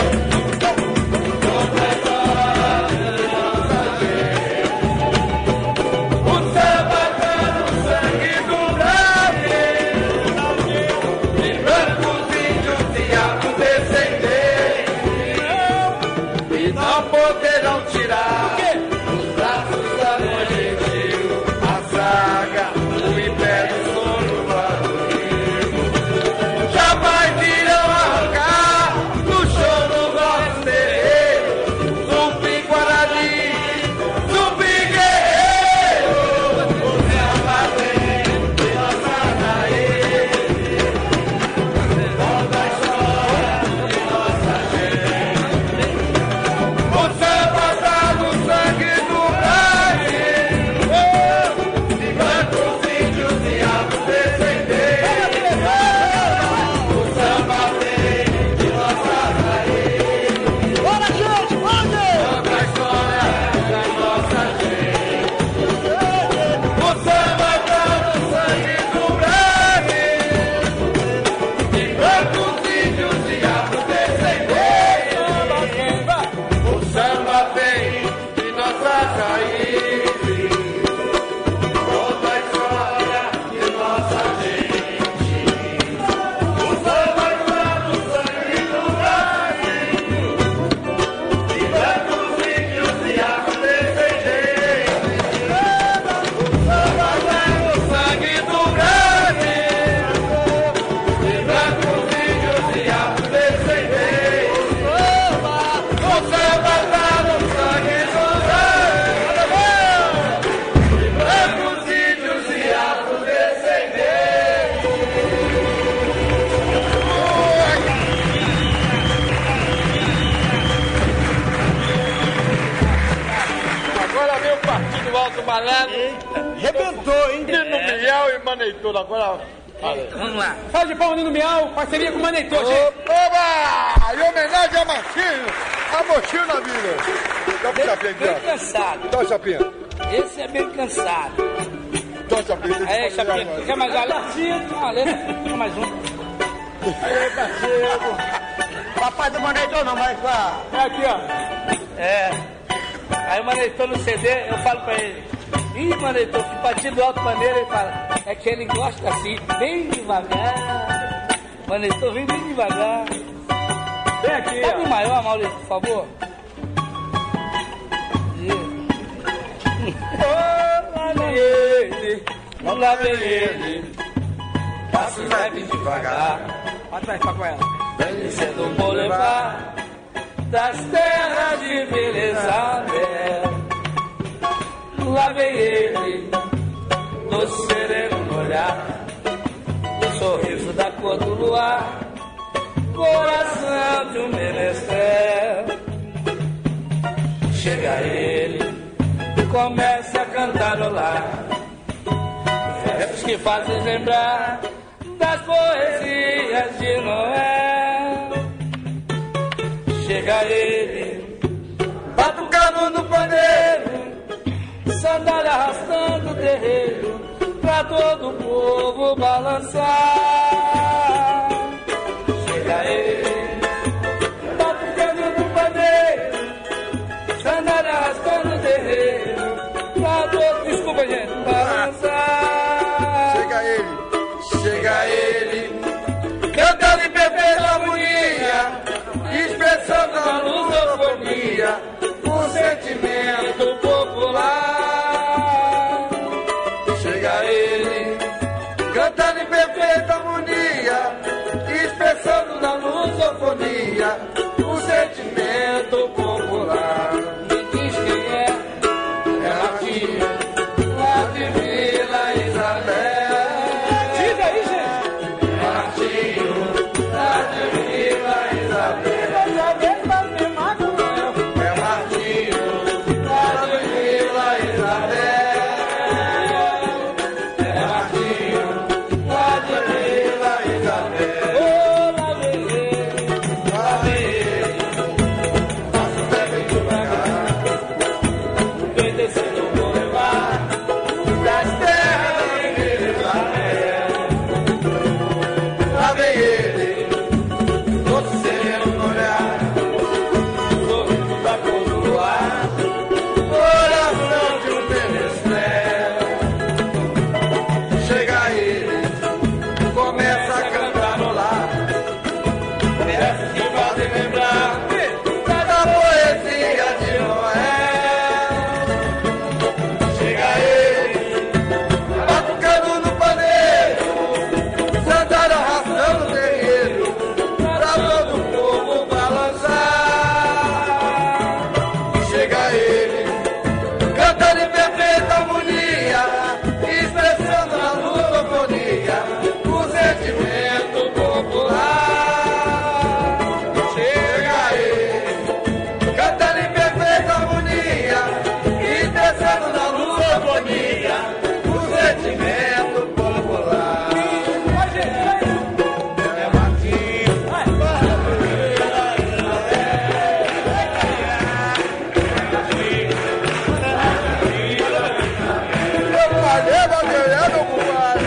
conta a história de nossa gente. O samba está no sangue do Brasil, de brancos, índios e afrodescendentes, e não poderão tirar dos braços da mãe gentil a saga, o império, o sonho varonil. Jamais irão arrancar do chão do nosso terreiro Zumbi Guarani, Zumbi Guerreiro. O samba vem de nossa raiz, conta a história de nossa gente. O samba está no sangue do Brasil, de brancos, índios e afrodescendentes. O samba vem de nossa raiz, bora, gente, bora! conta a história da nossa gente. O samba está no sangue do Brasil, de brancos, índios e afrodescendentes. O samba vem de nossas raízes, conta a história de nossa gente. O samba está no sangue do Brasil, de brancos, índios e afrodescendentes. O samba está no sangue do Brasil, de brancos, índios e afrodescendentes. O samba está no sangue do Brasil, de brancos, índios e afrodescendentes. Agora vem o Partido Alto Malandro. Rebentou, hein? Nino Miel e Maneitor. Agora. Vamos lá. Salve de palmas, Nino Miau, parceria com o Maneitor, gente. Oba! Em homenagem a Martinho, a Mochinho na vida. Dá pro chapinha aqui, Bem ó. cansado. Dá o chapinha. Esse é bem cansado. Dá o chapinha. Aí, Chapinha, tu quer mais uma letra? Uma letra? Quer mais um? Aí, parceiro. Papai do Maneitor não, mas vá. É aqui, ó. É. Aí o Maneitor no CD, eu falo pra ele: ih, Maneitor, que partido alto maneiro. Ele fala: é que ele gosta assim, bem devagar. Maneitor, vem bem devagar. Vem aqui, Pega o ó. maior, Maurício, por favor. Lá vem ele, passo leve devagar. Atrás, pra com ela. Vem sendo bom levar das terras de beleza dela. Lá vem ele, no sereno no olhar, no sorriso da cor do luar, coração de um menestrel. Chega ele, começa a cantarolar versos que fazem lembrar das poesias de Noé. Chega ele, batucando no pandeiro, sandália arrastando o terreiro, pra todo o povo balançar. Chega ele, batucando no pandeiro, sandália arrastando o terreiro, pra todo, desculpa gente, balançar. Chega ele, cantando em perfeita harmonia, expressando a lusofonia, o sentimento popular. Chega ele, Cantando em perfeita harmonia, expressando na lusofonia, o sentimento popular. me diz quem é Martinho, lá de Vila Isabel. Diz aí, gente. Martinho, lá de Vila Isabel. É Martinho, lá de Vila Isabel. É Martinho, lá de Vila Isabel. Ô, lá vem ele, passa o pé bem devagar, vem descendo o boulevard das terras de Vila Isabel. Lá vem ele, Todo sereno no olhar, sorriso da cor do luar, coração de um menestrel. Chega ele, começa a cantarolar, versos que fazem lembrar da poesia de Noel. Chega ele, Batucando no paneiro, sandália arrastando o terreiro, pra todo o povo balançar. Chega ele, cantando em perfeita harmonia, expressando na lusofonia, o sentimento popular. Chega ele, cantando em perfeita harmonia, expressando na lusofonia, o sentimento popular. É Martinho, meu padre, meu compadre.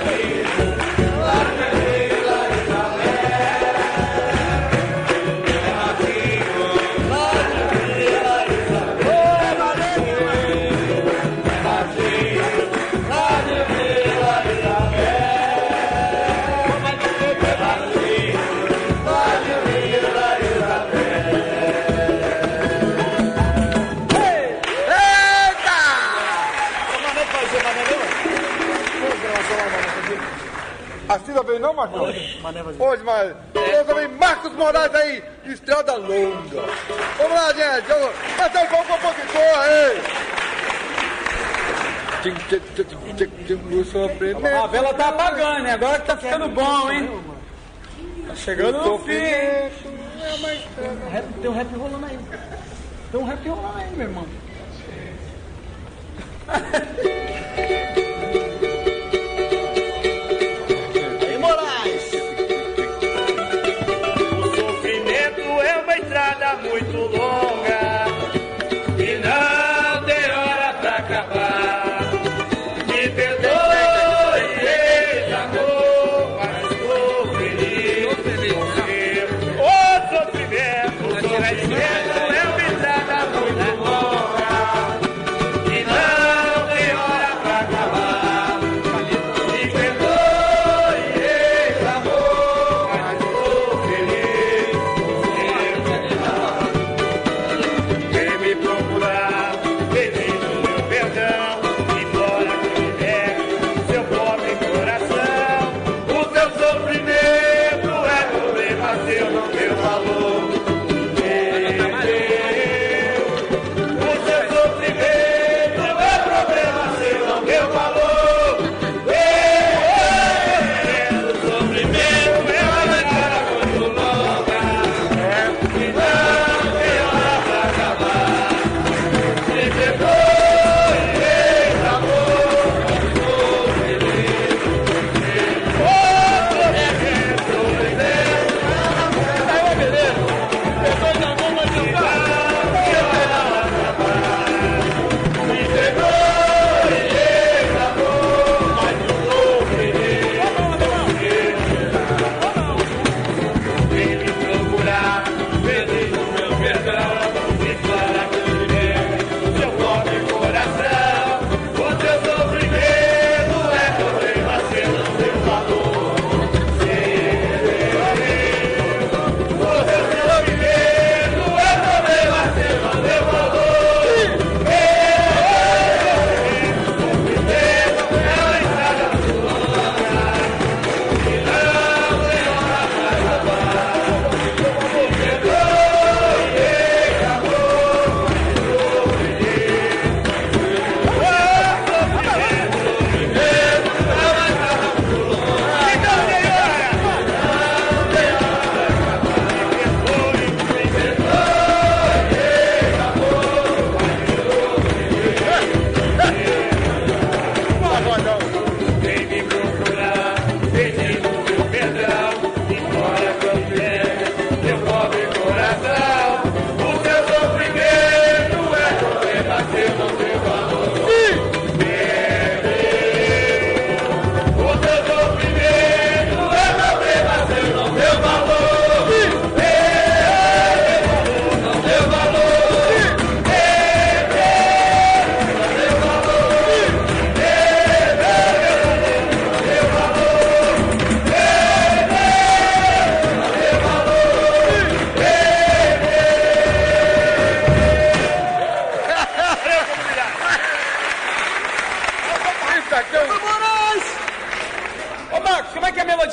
Assim não vem não, Marcos? Hoje, mas eu também Marcos Moraes aí, estrada longa. Vamos lá, gente. Mas tem como compositor aí. O sofrimento. A vela tá apagando, né? Agora que tá ficando bom, hein? Tá chegando no fim. Tem um rap rolando aí. Meu irmão. Aí, Moraes. O sofrimento é uma estrada muito longa e não tem hora pra acabar. Me perdoe, ex-amor, mas estou feliz. O sofrimento é uma estrada muito longa e não tem hora pra acabar. Me perdoe, ex-amor, mas estou feliz. Vem me procurar, pedindo meu perdão.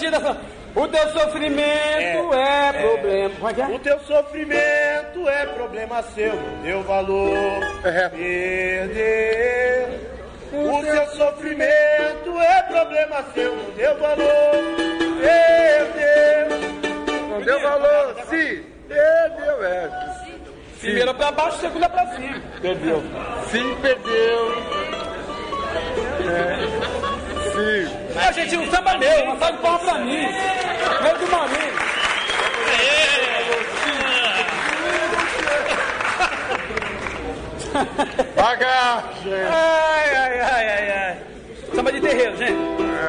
dessa. O teu sofrimento é problema. Como é que é? O teu sofrimento é problema seu, não deu valor. Perdeu. O teu sofrimento é problema seu, não deu valor. Perdeu. Não deu valor, sim. Perdeu, Primeira pra baixo, segunda pra cima. Perdeu. Sim, perdeu. Sim. Gente, um samba meu, uma salva de palmas pra mim. Meio do Maninho. Paga! Ai. Samba de terreiro, gente.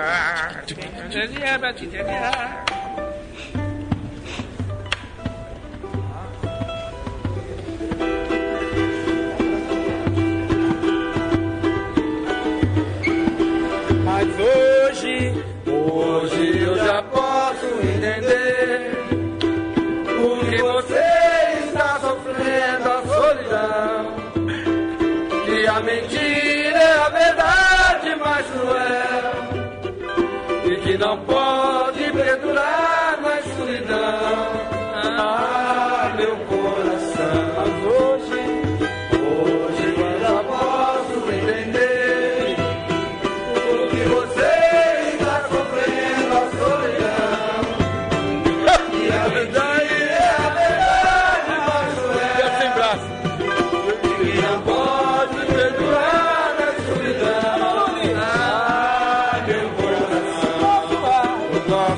Mas hoje eu já posso entender o que você está sofrendo, a solidão. Que a mentira é a verdade mais cruel e que não pode perdurar na escuridão. Meu coração. Mas hoje eu já posso entender o que você está sofrendo, a solidão. E a verdade é a verdade mais cruel. Sem braço. Que não pode perdurar na escuridão. Meu coração.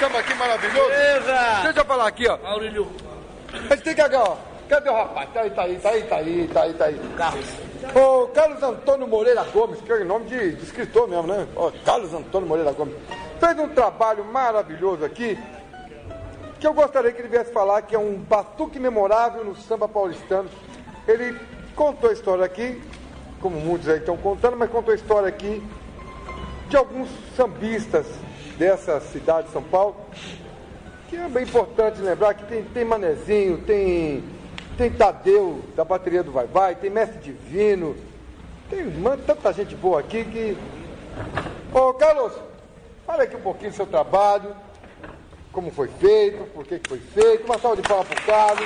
samba aqui maravilhoso. Beleza. Deixa eu falar aqui, ó. Maurílio. A gente tem que agora, ó. Cadê o rapaz? Tá aí. Carlos. Ô, Carlos Antônio Moreira Gomes, que é nome de escritor mesmo, né? Ó, Carlos Antônio Moreira Gomes. Fez um trabalho maravilhoso aqui, que eu gostaria que ele viesse falar, que é um batuque memorável no samba paulistano. Ele contou a história aqui, como muitos aí estão contando, mas contou a história aqui de alguns sambistas dessa cidade de São Paulo, que é bem importante lembrar que tem Manezinho, tem Tadeu, da bateria do Vai Vai, tem Mestre Divino, tem tanta gente boa aqui que... Ô, Carlos, fala aqui um pouquinho do seu trabalho, como foi feito, por que foi feito, uma salva de palmas pro Carlos.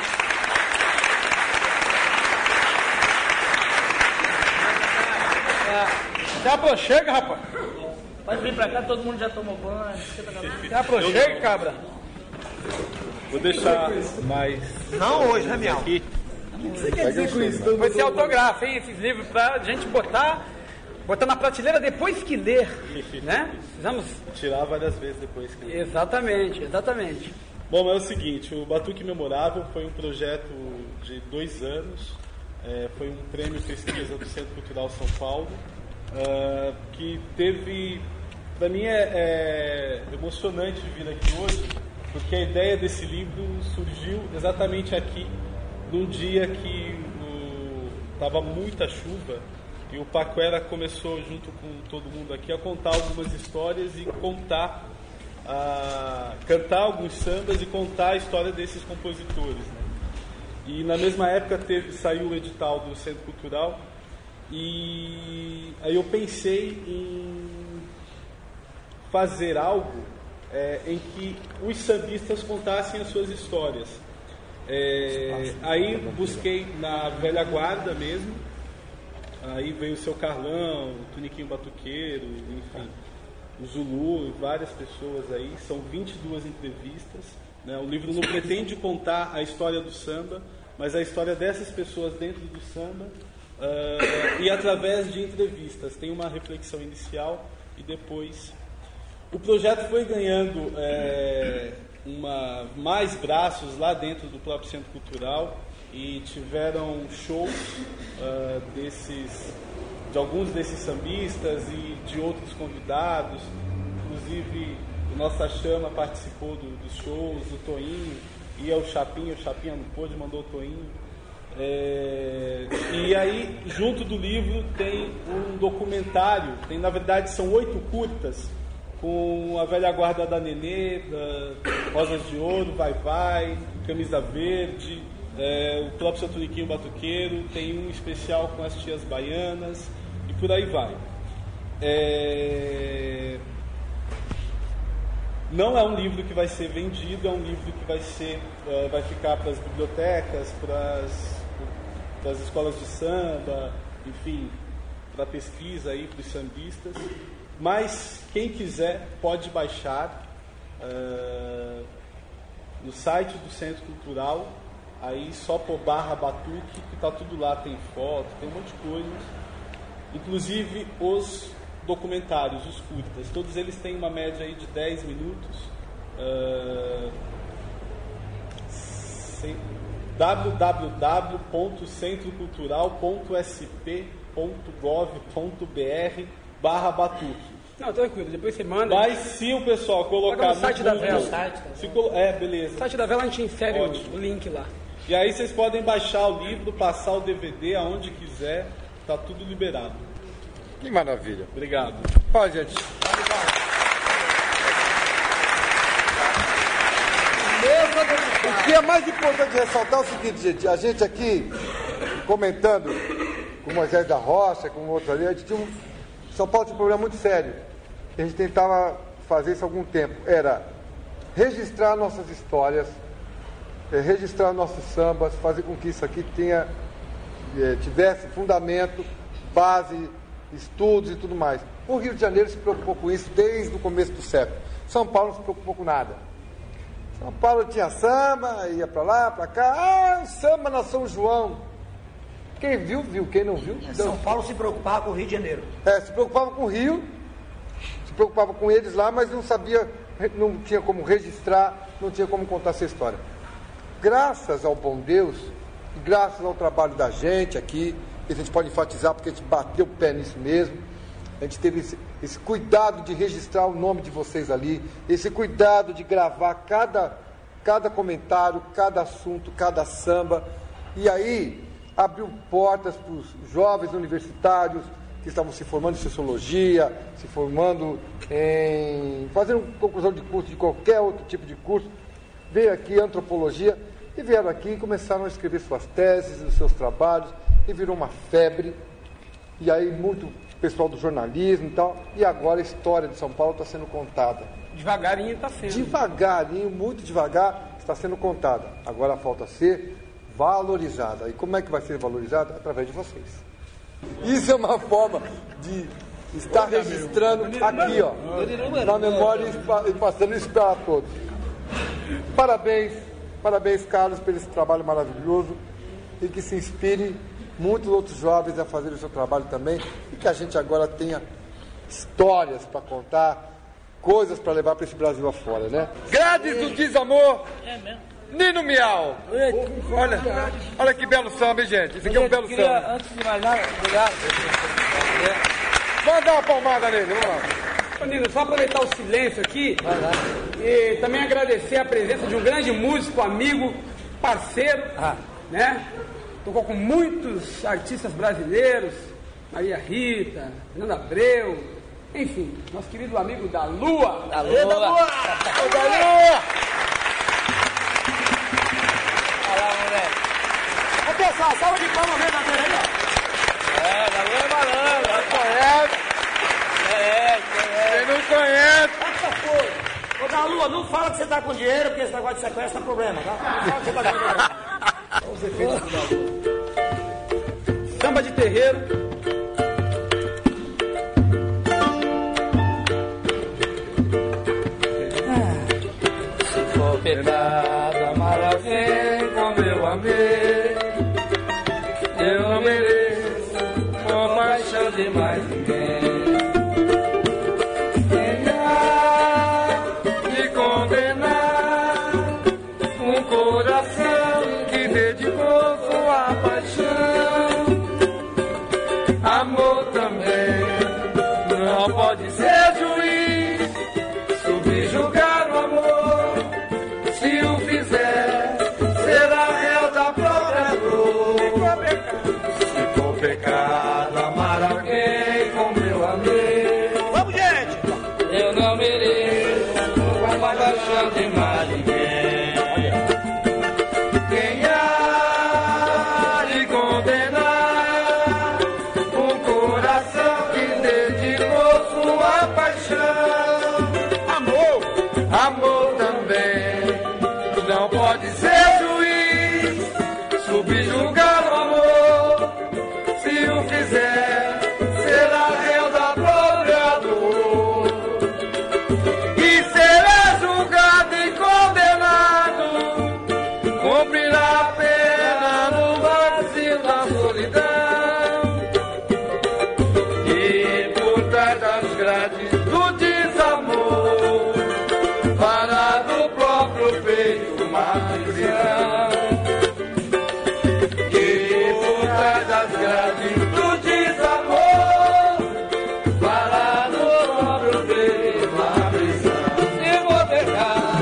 Se aproxega, rapaz. Pode vir pra cá, todo mundo já tomou banho. Se aproxega, cabra. Vou deixar mais... Não hoje, né, Miau? Aqui. O que você quer dizer com isso? Vai ser autógrafo, hein? Esses livros pra gente botar na prateleira depois que ler, né? Precisamos... Tirar várias vezes depois que... Exatamente. Bom, mas é o seguinte, o Batuque Memorável foi um projeto de 2 anos, foi um prêmio pesquisa do Centro Cultural São Paulo, que teve, para mim é emocionante vir aqui hoje, porque a ideia desse livro surgiu exatamente aqui, num dia que estava muita chuva, e o Paquera começou junto com todo mundo aqui a contar algumas histórias e cantar alguns sambas e contar a história desses compositores, né? E na mesma época saiu o edital do Centro Cultural e aí eu pensei em fazer algo em que os sambistas contassem as suas histórias. Aí busquei na velha guarda mesmo, aí veio o Seu Carlão, o Tuniquinho Batuqueiro, enfim, o Zulu e várias pessoas aí, são 22 entrevistas, né? O livro não pretende contar a história do samba, mas a história dessas pessoas dentro do samba, e através de entrevistas, tem uma reflexão inicial e depois... O projeto foi ganhando mais braços lá dentro do próprio Centro Cultural e tiveram shows de alguns desses sambistas e de outros convidados, inclusive o Nossa Chama participou dos shows, o Toinho, e o Chapinha não pôde, mandou o Toinho. E aí, junto do livro, tem um documentário, na verdade são 8 curtas, com a velha guarda da Nenê, da Rosas de Ouro, Vai Vai, Camisa Verde, o próprio Seu Tuniquinho Batuqueiro, tem um especial com as tias baianas, e por aí vai. Não é um livro que vai ser vendido, é um livro que vai ficar para as bibliotecas, para as escolas de samba, enfim, para pesquisa aí, para os sambistas. Mas quem quiser pode baixar no site do Centro Cultural, aí só por /Batuque, que está tudo lá, tem foto, tem um monte de coisas. Inclusive os documentários, os curtas, todos eles têm uma média aí de 10 minutos. www.centrocultural.sp.gov.br/Batuque. Não, tranquilo, depois você manda. Mas se o pessoal colocar no site da Vela. Beleza. No site da Vela a gente insere o link lá. E aí vocês podem baixar o livro, passar o DVD aonde quiser, tá tudo liberado. Que maravilha. Obrigado. Ó, gente. O que é mais importante ressaltar é o seguinte, gente, a gente aqui comentando com o Moisés da Rocha, com outros ali, a gente tinha São Paulo tinha um problema muito sério. A gente tentava fazer isso há algum tempo. Era registrar nossas histórias, registrar nossos sambas, fazer com que isso aqui tivesse fundamento, base, estudos e tudo mais. O Rio de Janeiro se preocupou com isso desde o começo do século. São Paulo não se preocupou com nada. São Paulo tinha samba, ia para lá, para cá. Samba na São João. Quem viu, viu. Quem não viu... São Paulo se preocupava com o Rio de Janeiro. Se preocupava com o Rio, se preocupava com eles lá, mas não sabia tinha como registrar, não tinha como contar essa história. Graças ao bom Deus, graças ao trabalho da gente aqui, que a gente pode enfatizar porque a gente bateu o pé nisso mesmo, a gente teve esse cuidado de registrar o nome de vocês ali, esse cuidado de gravar cada comentário, cada assunto, cada samba, e aí abriu portas para os jovens universitários que estavam se formando em sociologia, se formando fazendo conclusão de curso, de qualquer outro tipo de curso, veio aqui antropologia, e vieram aqui e começaram a escrever suas teses, os seus trabalhos, e virou uma febre, e aí muito pessoal do jornalismo e tal, e agora a história de São Paulo está sendo contada. Devagarinho está sendo. Devagarinho, muito devagar, está sendo contada. Agora falta ser valorizada. E como é que vai ser valorizada? Através de vocês. Isso é uma forma de estar registrando aqui, ó, na memória e passando isso para todos. Parabéns, Carlos, por esse trabalho maravilhoso e que se inspire muitos outros jovens a fazer o seu trabalho também e que a gente agora tenha histórias para contar, coisas para levar para esse Brasil afora, né? Grades do Desamor, Nino Miau. Olha que belo samba, hein, gente? Isso aqui é um belo samba. Antes de mais nada, obrigado. Vamos dar uma palmada nele, vamos lá. Ô, Nino, só aproveitar o silêncio aqui e também agradecer a presença de um grande músico, amigo, parceiro, né? Tocou com muitos artistas brasileiros, Maria Rita, Fernando Abreu, enfim, nosso querido amigo da Lua. Da Lua! Da Lua! Da Lua! Olha lá, moleque. Ô, pessoal, salva de palmas verdadeira aí, ó. Da Lua é malandro, Quem não conhece? Ô, da Lua, não fala que você tá com dinheiro, porque esse negócio de sequestro é problema, tá? Não fala que você tá com dinheiro. Os efeitos da Lua. Samba de terreiro. Se for pecado amar alguém como eu amei, eu não mereço compaixão de mais ninguém. Quem há de condenar um coração que dedicou sua paixão? Amor também não pode ser juiz, subjugar o amor. Se o fizer, será réu da própria dor. Se for pecado amar alguém como eu amei, Vamos, gente! eu não mereço compaixão de mais ninguém. Quem há de condenar um coração que dedicou sua paixão? Amor também não pode ser juiz, subjugar o amor. Se o fizer, será réu da própria dor e será julgado e condenado, cumprirá a pena no vazio da solidão. E por trás das grades do desamor, fará do próprio peito uma prisão. E por trás das grades do desamor, fará do próprio peito uma prisão. E vou pecar,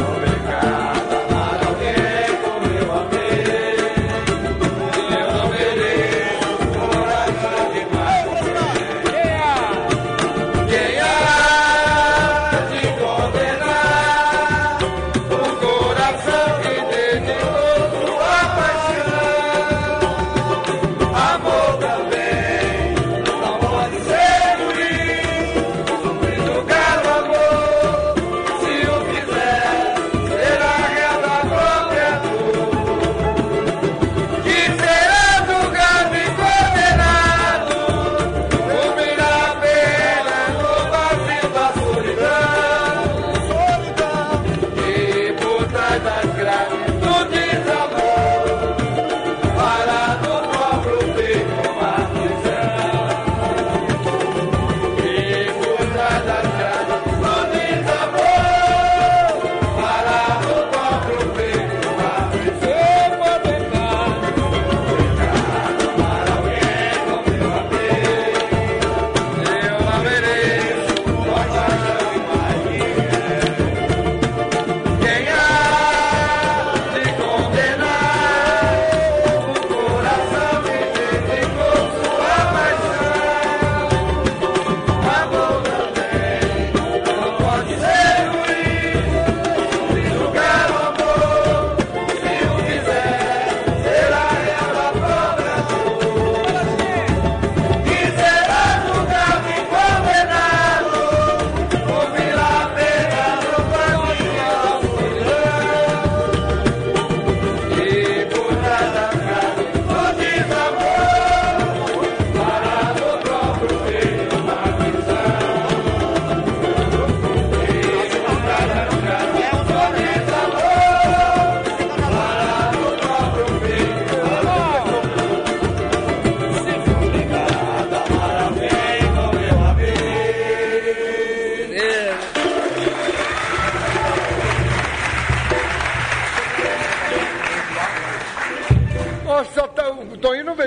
amar alguém como eu amei, eu não mereço coração de mais ninguém. Quem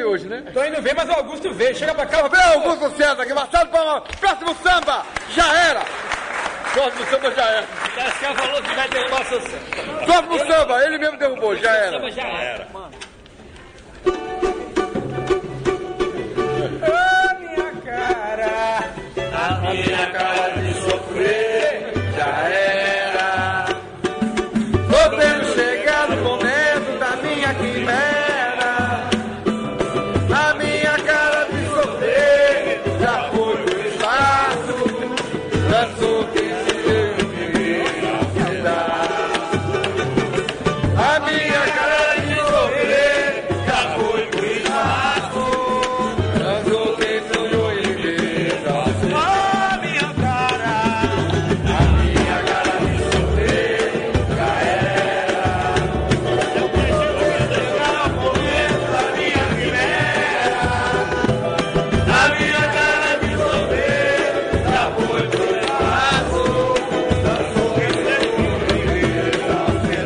veio hoje, né? Tô indo ver, mas o Augusto veio. Chega pra cá. Vem, Augusto César, aqui, Marcelo Palma. Próximo samba, já era. Próximo samba já era. O cara falou que vai derrubar seu samba. Próximo samba, ele mesmo derrubou, já era. Samba já era. A minha cara. A minha cara de sofrer Já era. Tô tendo chegado o momento da minha quimera. A minha cara de sofrer já foi pro espaço. Lançou quem se deu a minha cara de sofrer já foi pro espaço. Lançou quem sonhou em ver. A minha cara de sofrer já era. Eu preciso chegar ao momento da minha quimera. A minha cara de sofrer já foi pro espaço. Lançou quem sonhou em ver. A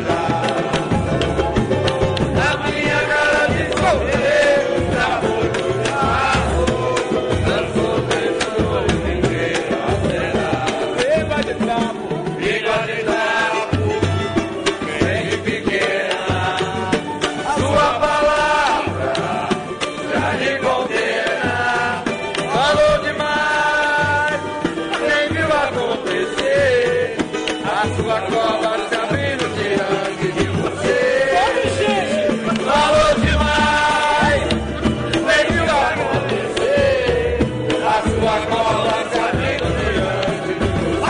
minha cara de sofrer já foi pro espaço. Lançou quem sonhou em ver. Língua de trapo. Língua de trapo, bem pequena, sua palavra já lhe condena. Falou demais, nem viu acontecer. A sua cova se abrindo diante de você. Falou demais, nem viu acontecer. A sua cova se abrindo diante de você.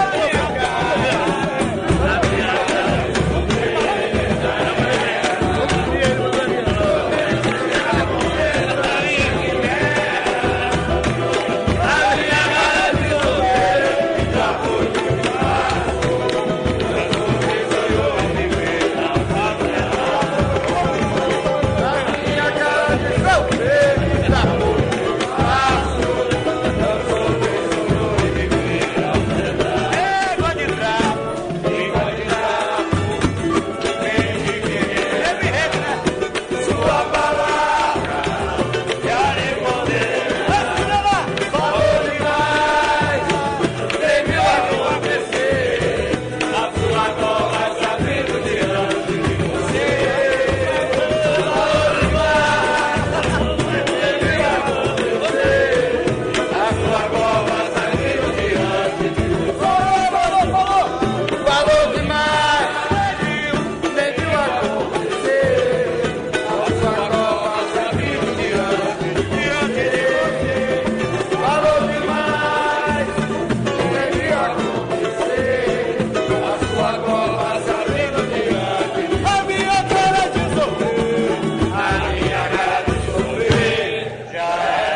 Falou demais, nem viu acontecer. A sua cova se abrindo diante de você. Falou demais, nem viu acontecer. A sua cova se abrindo diante de você. A minha cara de sofrer, a minha cara de sofrer já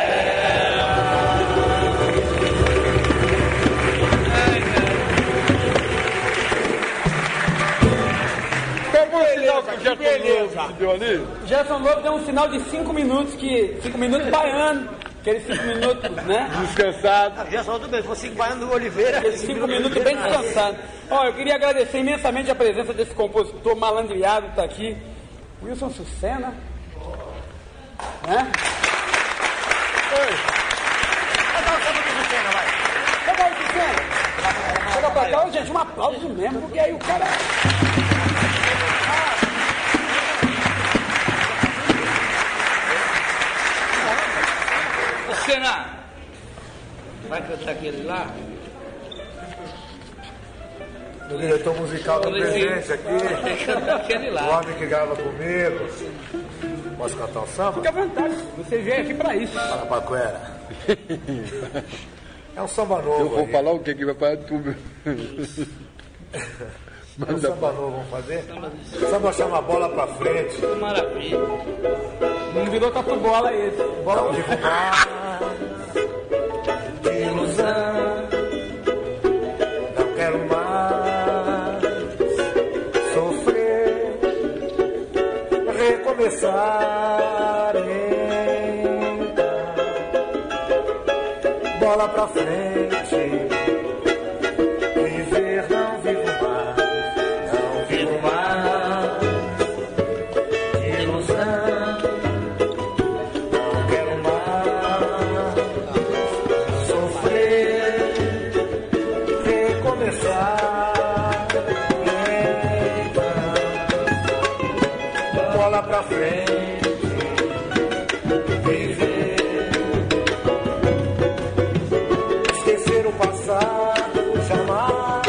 Como o sinal que o Jefferson Lobo deu ali? O Gerson Lobo deu um sinal de 5 minutos, 5 minutos baiano. Aqueles 5 minutos, né? Descansado. Já só tudo bem, se fosse Baiano do Oliveira. Aqueles 5 minutos bem descansados. Ó, eu queria agradecer imensamente a presença desse compositor malandreado que tá aqui. Wilson Sucena. Né? Chega aí, Sucena. Chega pra cá, ô, gente, um aplauso mesmo, porque aí o cara... Senna, vai cantar aquele lá? O diretor musical do presente aqui, Tem que cantar aquele o lá. homem que grava comigo. Posso cantar um samba? Fica à vontade, você veio aqui pra isso. Parapaquera. É um samba novo. Eu vou aí. falar o que vai para tudo. É um samba novo, vamos fazer? O samba chama Bola Pra Frente. Maravilha. Não virou tatu bola esse. Bola Não digo mais de ilusão. Não quero mais sofrer. Recomeçar então. Bola pra frente. Viver não vivo mais. Não vivo mais de ilusão. frente, viver, esquecer o passado, jamais.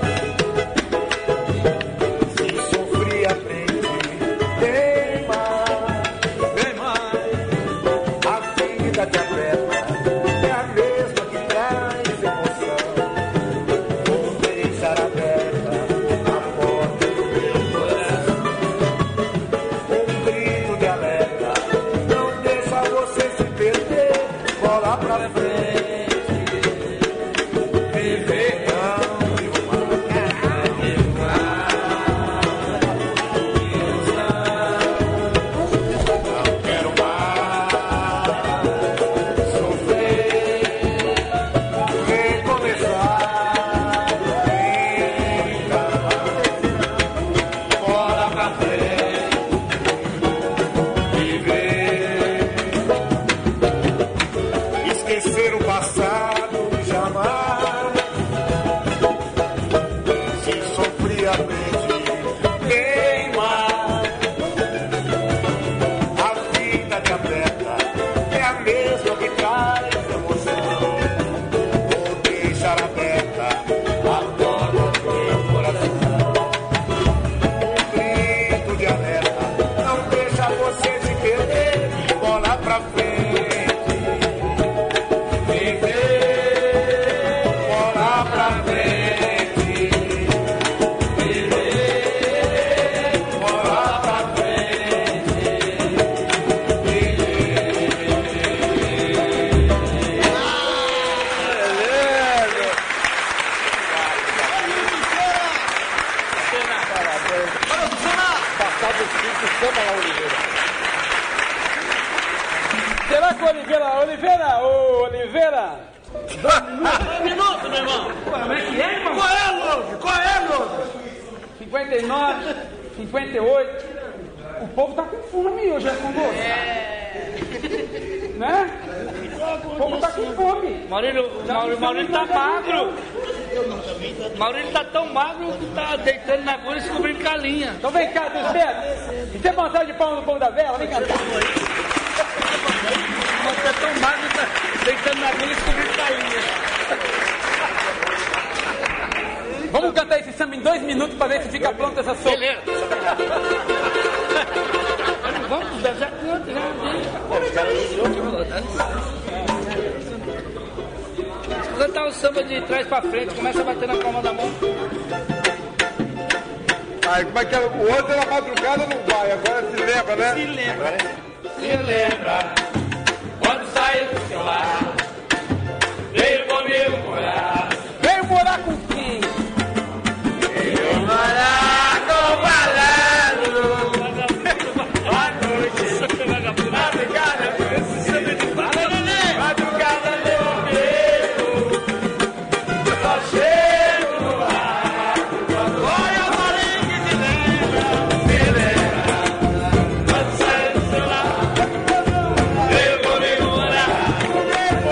Se sofrer, aprende, tem mais. A vida te aperta, é a mesma que traz emoção. Vou deixar aberta a porta do meu coração. Um grito de alerta, não deixa você se perder. Bola pra frente, viver não quero mais sofrer, recomeçar, bola pra frente, viver, esquecer o passado, jamais. Se sofrer, aprende, queimar. A vida te aperta, é a mesma que traz emoção. Vou deixar aberta a porta do meu coração. Um grito de alerta, não deixa você se perder. Bola pra frente, viver. Bola pra frente, viver. Bola pra frente, Será que o Oliveira, ô Oliveira, 2 minutos, meu irmão. como é que é, irmão? Qual é, louco? Qual é, louco? 59, 58, o povo tá com fome hoje, é com você. Né? O povo tá com fome. Maurílio tá magro. Maurílio tá tão magro que tá deitando na agulha e descobrindo calinha. Então vem cá, Deusbeto. E você montar de pão no pão da vela? Vem cá. Mas tá tão magro que tá deitando na agulha e descobrindo calinha. Vamos cantar esse samba em 2 minutos pra ver se fica pronta essa sopa. Beleza. Vamos, já canta, já. Cantar o samba de trás pra frente, começa a bater na palma da mão. Aí, como é que era? O outro era madrugada, não vai. Agora se lembra, né? Se lembra. Se lembra quando saiu do seu lar, veio comigo morar. Veio morar com quem? Veio morar com o malandro. À noite, madrugada, madrugada deu um beijo. Só chego no ar. Olha o Marinho que se lembra. Se lembra quando saiu do seu lar, veio comigo morar.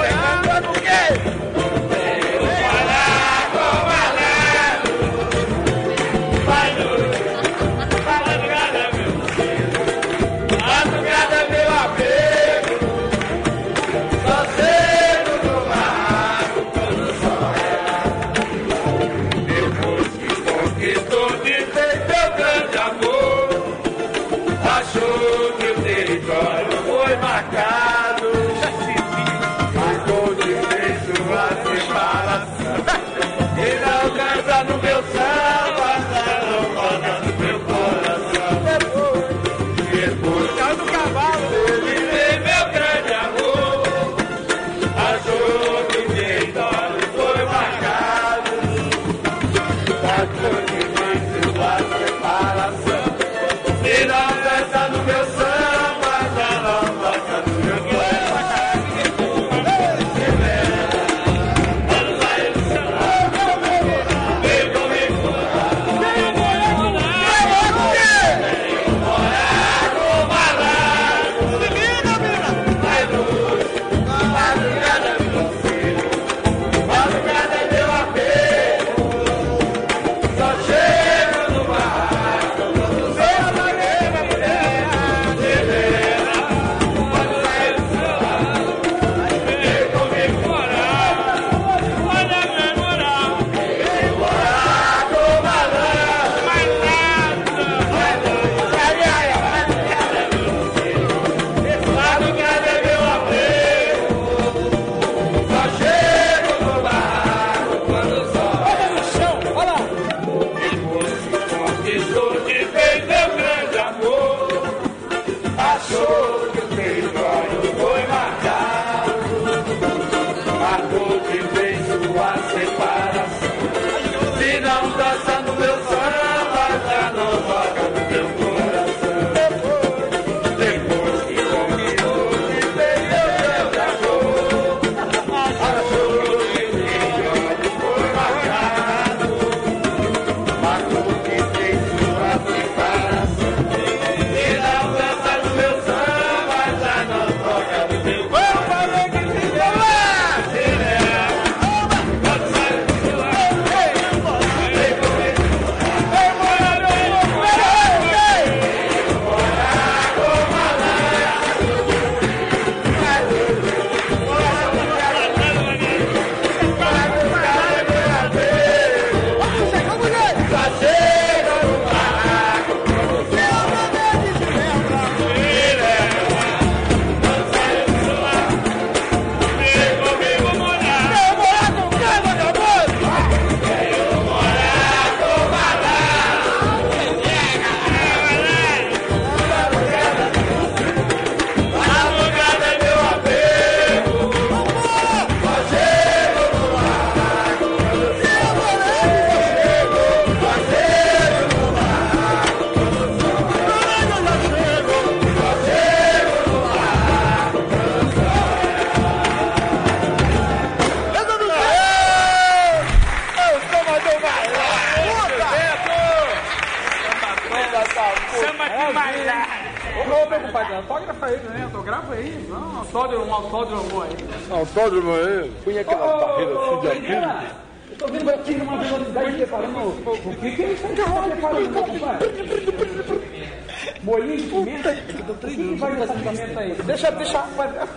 meu compadre, autógrafa aí também, autografa aí. Não, um autódromo aí. Autódromo aí? Punha aquela barreira assim de apito. Eu tô vendo aqui numa velocidade preparando o que é isso aí que você tá preparando, meu compadre? Molinho de pimenta? O que vai nessa pimenta aí? Deixa fazer.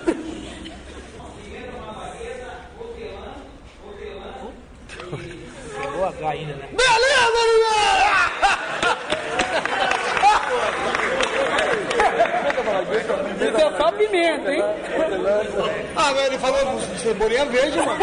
Pegou H ainda, né? Beleza, Isso é só pimenta, hein? Ah, mas ele falou de cebolinha verde, mano.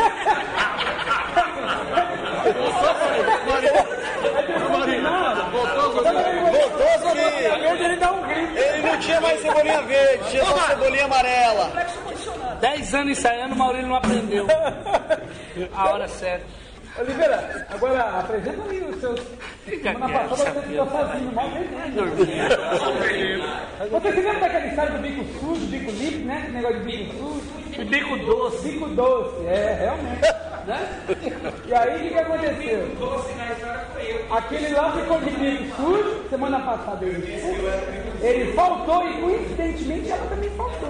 Voltou, Sorinha. Ele dá um grito. Ele não tinha mais cebolinha verde, tinha só cebolinha amarela. 10 anos ensaiando, o Maurílio não aprendeu. A hora certa. Oliveira, agora apresenta aí os seus. Semana passada você ficou sozinho, mal vendendo. Você se lembra daquele história do bico sujo, bico limpo, né? Esse negócio de bico sujo. Bico doce. Bico doce, realmente. Né? E aí o que aconteceu? Aquele lá ficou de bico sujo, semana passada ele faltou e coincidentemente ela também faltou.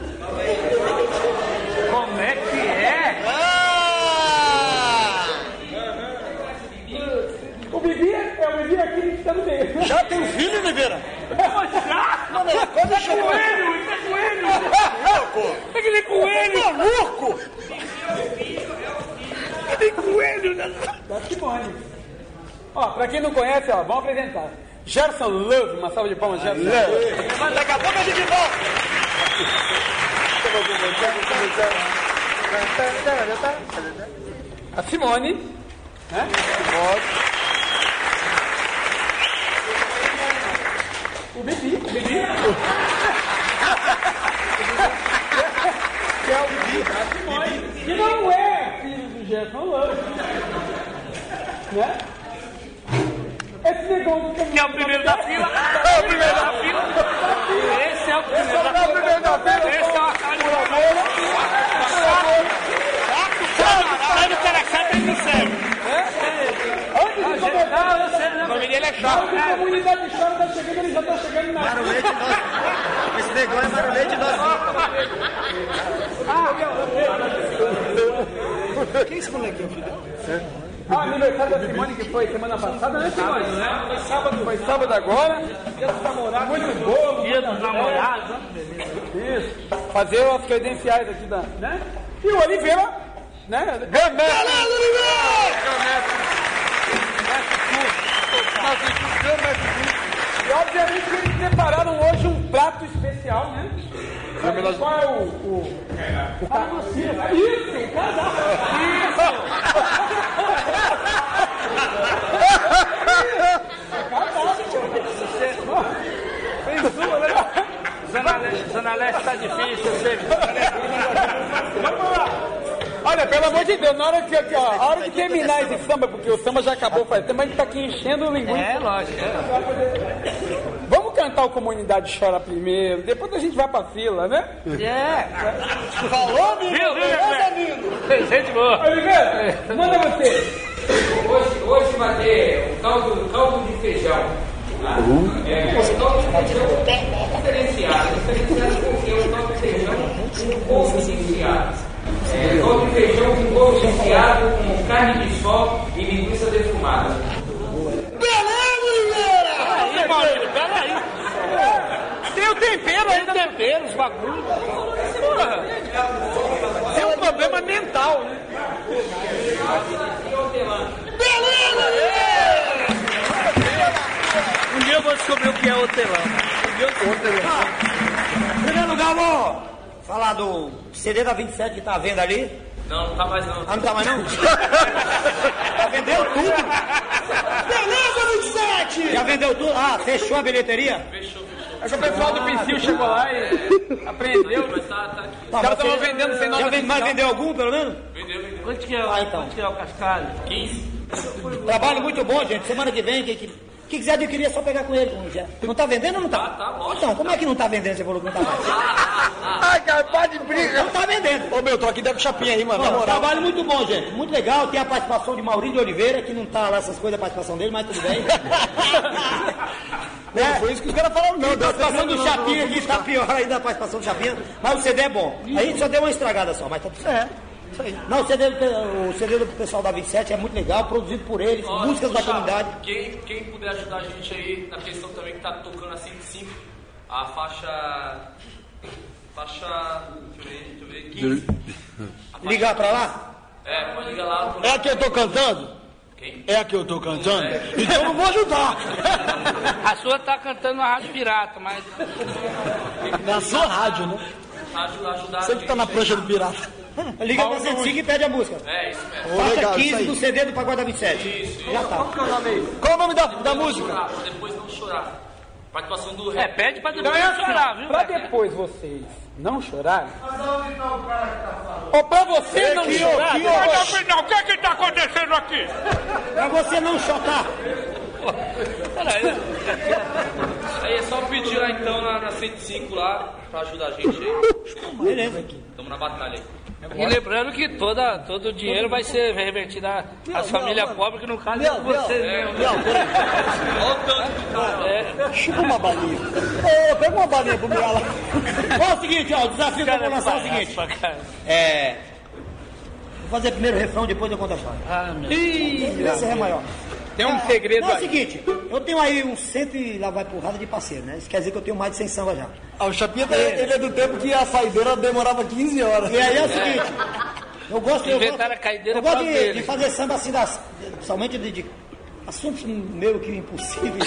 Como é que é? O Bibi acreditando nele. Já tem um filho, Oliveira? Já? Não, mas quando chegou... Coelho! Aquele coelho! Maluco! Aquele coelho! Da Simone. Ó, pra quem não conhece, ó, vamos apresentar. Gerson Love, uma salva de palmas, Gerson Love. Mas daqui a pouco a gente volta. A Simone, né? O Bibi. Que é o Bibi, a Simone. Que não é filho do Gerson Love. Né? Esse negócio Que é o primeiro da fila. É o primeiro da fila. Esse é o primeiro da fila. Esse é uma cara de sai do cara chato, ele não serve. Antes de começar, O nome dele é chato. a comunidade de chora tá chegando, ele já tá chegando na... Marulete nós. Esse negócio é marulete nós. Quem é esse moleque? Ah, aniversário da Simone que foi semana passada, né, Simone? Foi sábado agora. Dia dos namorados. Muito bom. Dia dos namorados. Isso. Fazer as credenciais aqui da... Né? E o Oliveira, né? E obviamente que eles prepararam hoje um prato especial, né? Qual é o carrocinho? Isso, o cardápio. Zona Leste tá difícil, eu sei. Vamos lá. Olha, pelo amor de Deus, na hora que, a hora de terminar esse samba, porque o samba já acabou faz tempo, a gente tá aqui enchendo o linguiça. É, lógico. Vamos cantar o Comunidade Chora primeiro, depois a gente vai pra fila, né? Falou, menino? Gente boa. Oliveira, manda você. Hoje vai ter caldo de feijão. Tá? Caldo de feijão diferenciado. Diferenciado porque é o caldo de feijão com couve desfiado. Caldo de feijão com couve desfiado, com carne de sol e linguiça defumada. Peraí, Maurílio, peraí. Tem o tempero ainda. Tem tempero, os bagulhos. Tem um problema mental, né? Um dia eu vou descobrir o que é hortelã. Em primeiro lugar, vou falar do CD da 27 que tá à venda ali. Não, não tá mais não. Ah, não tá mais não? Já vendeu tudo? Beleza, 27! Já vendeu tudo? Ah, fechou a bilheteria? Fechou. É que o pessoal do Pincil chegou lá e aprendeu. Mas tá aqui. Os caras estavam vendendo sem nota. Mas vendeu algum, pelo menos? Vendeu. Quanto que é, quanto que é o cascalho? 15. Trabalho muito bom, gente. Semana que vem, quem quiser adquirir é só pegar com ele. Não tá vendendo ou não tá? Tá, lógico. Então, como é que não tá vendendo? Você falou que não tá vendendo. Ai, cara, para de briga. Não tá vendendo. Ô, meu, tô aqui dentro do chapinha aí, mano. Na Ó, moral. trabalho muito bom, gente. Muito legal. Tem a participação de Maurílio de Oliveira, que não tá lá essas coisas, a participação dele, mas tudo bem. Não foi isso que os caras falaram, não. A participação do Chapinha aqui está pior ainda a participação do Chapinha, mas o CD é bom. A gente só deu uma estragada só, mas tá tudo certo. Isso aí. Não, o CD do pessoal da 27 é muito legal, produzido por eles, músicas da comunidade. Quem puder ajudar a gente aí na questão também que tá tocando a 105, a faixa. Deixa eu ver, 15. Ligar pra lá? Liga lá. É a que eu tô cantando? Quem? É a que eu tô cantando? Então eu não vou ajudar. A sua tá cantando na Rádio Pirata, mas. Na sua rádio, né? Ajudar Você que tá na prancha do pirata. Liga pra 105 e pede a música. É isso mesmo. Faixa legal, 15 do CD do Pagode da 27. Isso. Já tá. Qual o nome da música? Pra depois não chorar. Participação do Pede pra depois Então é não assim, chorar, viu? pra depois vocês não chorarem. Ou pra você não chorar. O que é que tá acontecendo aqui? Pra você não chotar. Peraí. Aí é só pedir lá então na 105 lá, pra ajudar a gente aí. Beleza aqui. Tamo na batalha aí. E lembrando que todo o dinheiro vai ser revertido às famílias pobres, que no caso é vocês mesmo. Olha o tanto do cara. Chupa uma balinha. Ô, pega uma balinha pro Miguel lá. Ó, o seguinte, ó, o desafio que eu vou lançar é o seguinte. Vou fazer primeiro o refrão, depois eu conto a história. Esse é maior. Tem um segredo É o aí. seguinte, eu tenho aí uns 100 e lá vai porrada de parceiro, né? Isso quer dizer que eu tenho mais de 100 samba já. O Chapinha ele é do tempo que a saideira demorava 15 horas. E aí é o seguinte, eu gosto Inventaram a caideira eu gosto pra de eles. fazer samba assim, principalmente de assuntos meio que impossíveis.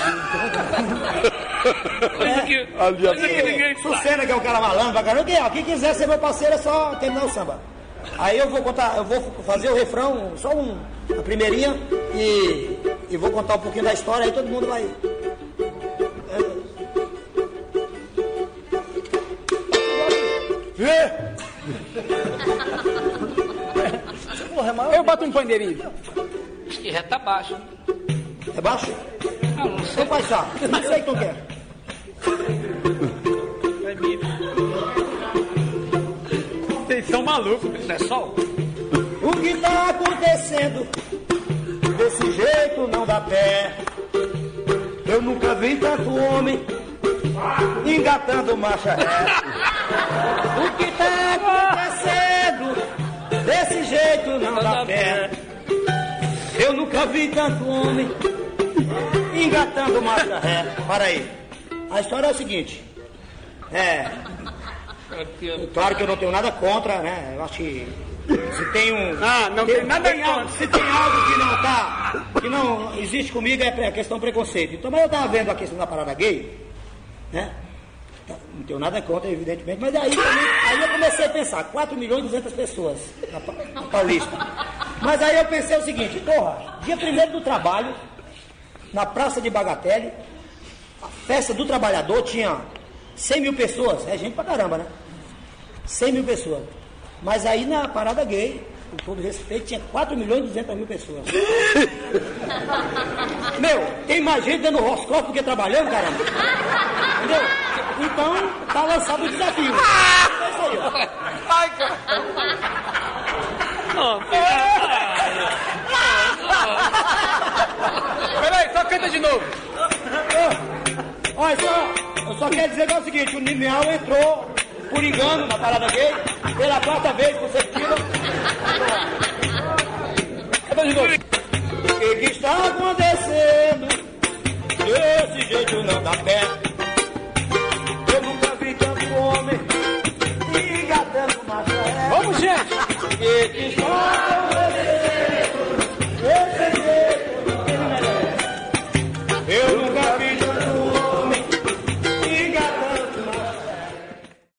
Coisa que ninguém faz. Sucena, que é um cara malandro, pra caramba. Quem quiser ser meu parceiro é só terminar o samba. Aí eu vou fazer o refrão, só a primeirinha, e vou contar um pouquinho da história, aí todo mundo vai. Eu boto um pandeirinho. Acho que reta baixo. É baixo? Não sei. Então faz só. Não sei o que tu quer. Vocês são malucos. Isso é sol? O que tá acontecendo? Desse jeito não dá pé. Eu nunca vi tanto homem engatando marcha ré. O que tá acontecendo? Desse jeito não dá pé. Eu nunca vi tanto homem engatando marcha ré. Para aí. A história é o seguinte. Claro que eu não tenho nada contra, né? Eu acho que se tem se tem algo que não existe comigo é a questão preconceito. Então, mas eu estava vendo a questão da parada gay, né? Não tenho nada contra, evidentemente, mas aí eu comecei a pensar, 4 milhões e 200 pessoas na Paulista. Mas aí eu pensei o seguinte, porra, dia 1º do trabalho, na Praça de Bagatelle, a festa do trabalhador tinha 100 mil pessoas, é gente pra caramba, né? 100 mil pessoas. Mas aí na parada gay, com todo respeito, tinha 4 milhões e 200 mil pessoas. Meu, tem mais gente dando horoscópio do que trabalhando, caramba. Entendeu? Então, tá lançado o desafio. É isso aí, ó. Ai, cara. Peraí, só canta de novo. Olha, eu só quero dizer que é o seguinte, o Nimial entrou por engano na parada gay, pela 4ª vez consecutiva. Canta de novo. O que está acontecendo? Desse jeito não dá pé. Eu nunca vi tanto homem engatando marcha ré. Vamos, gente. O que está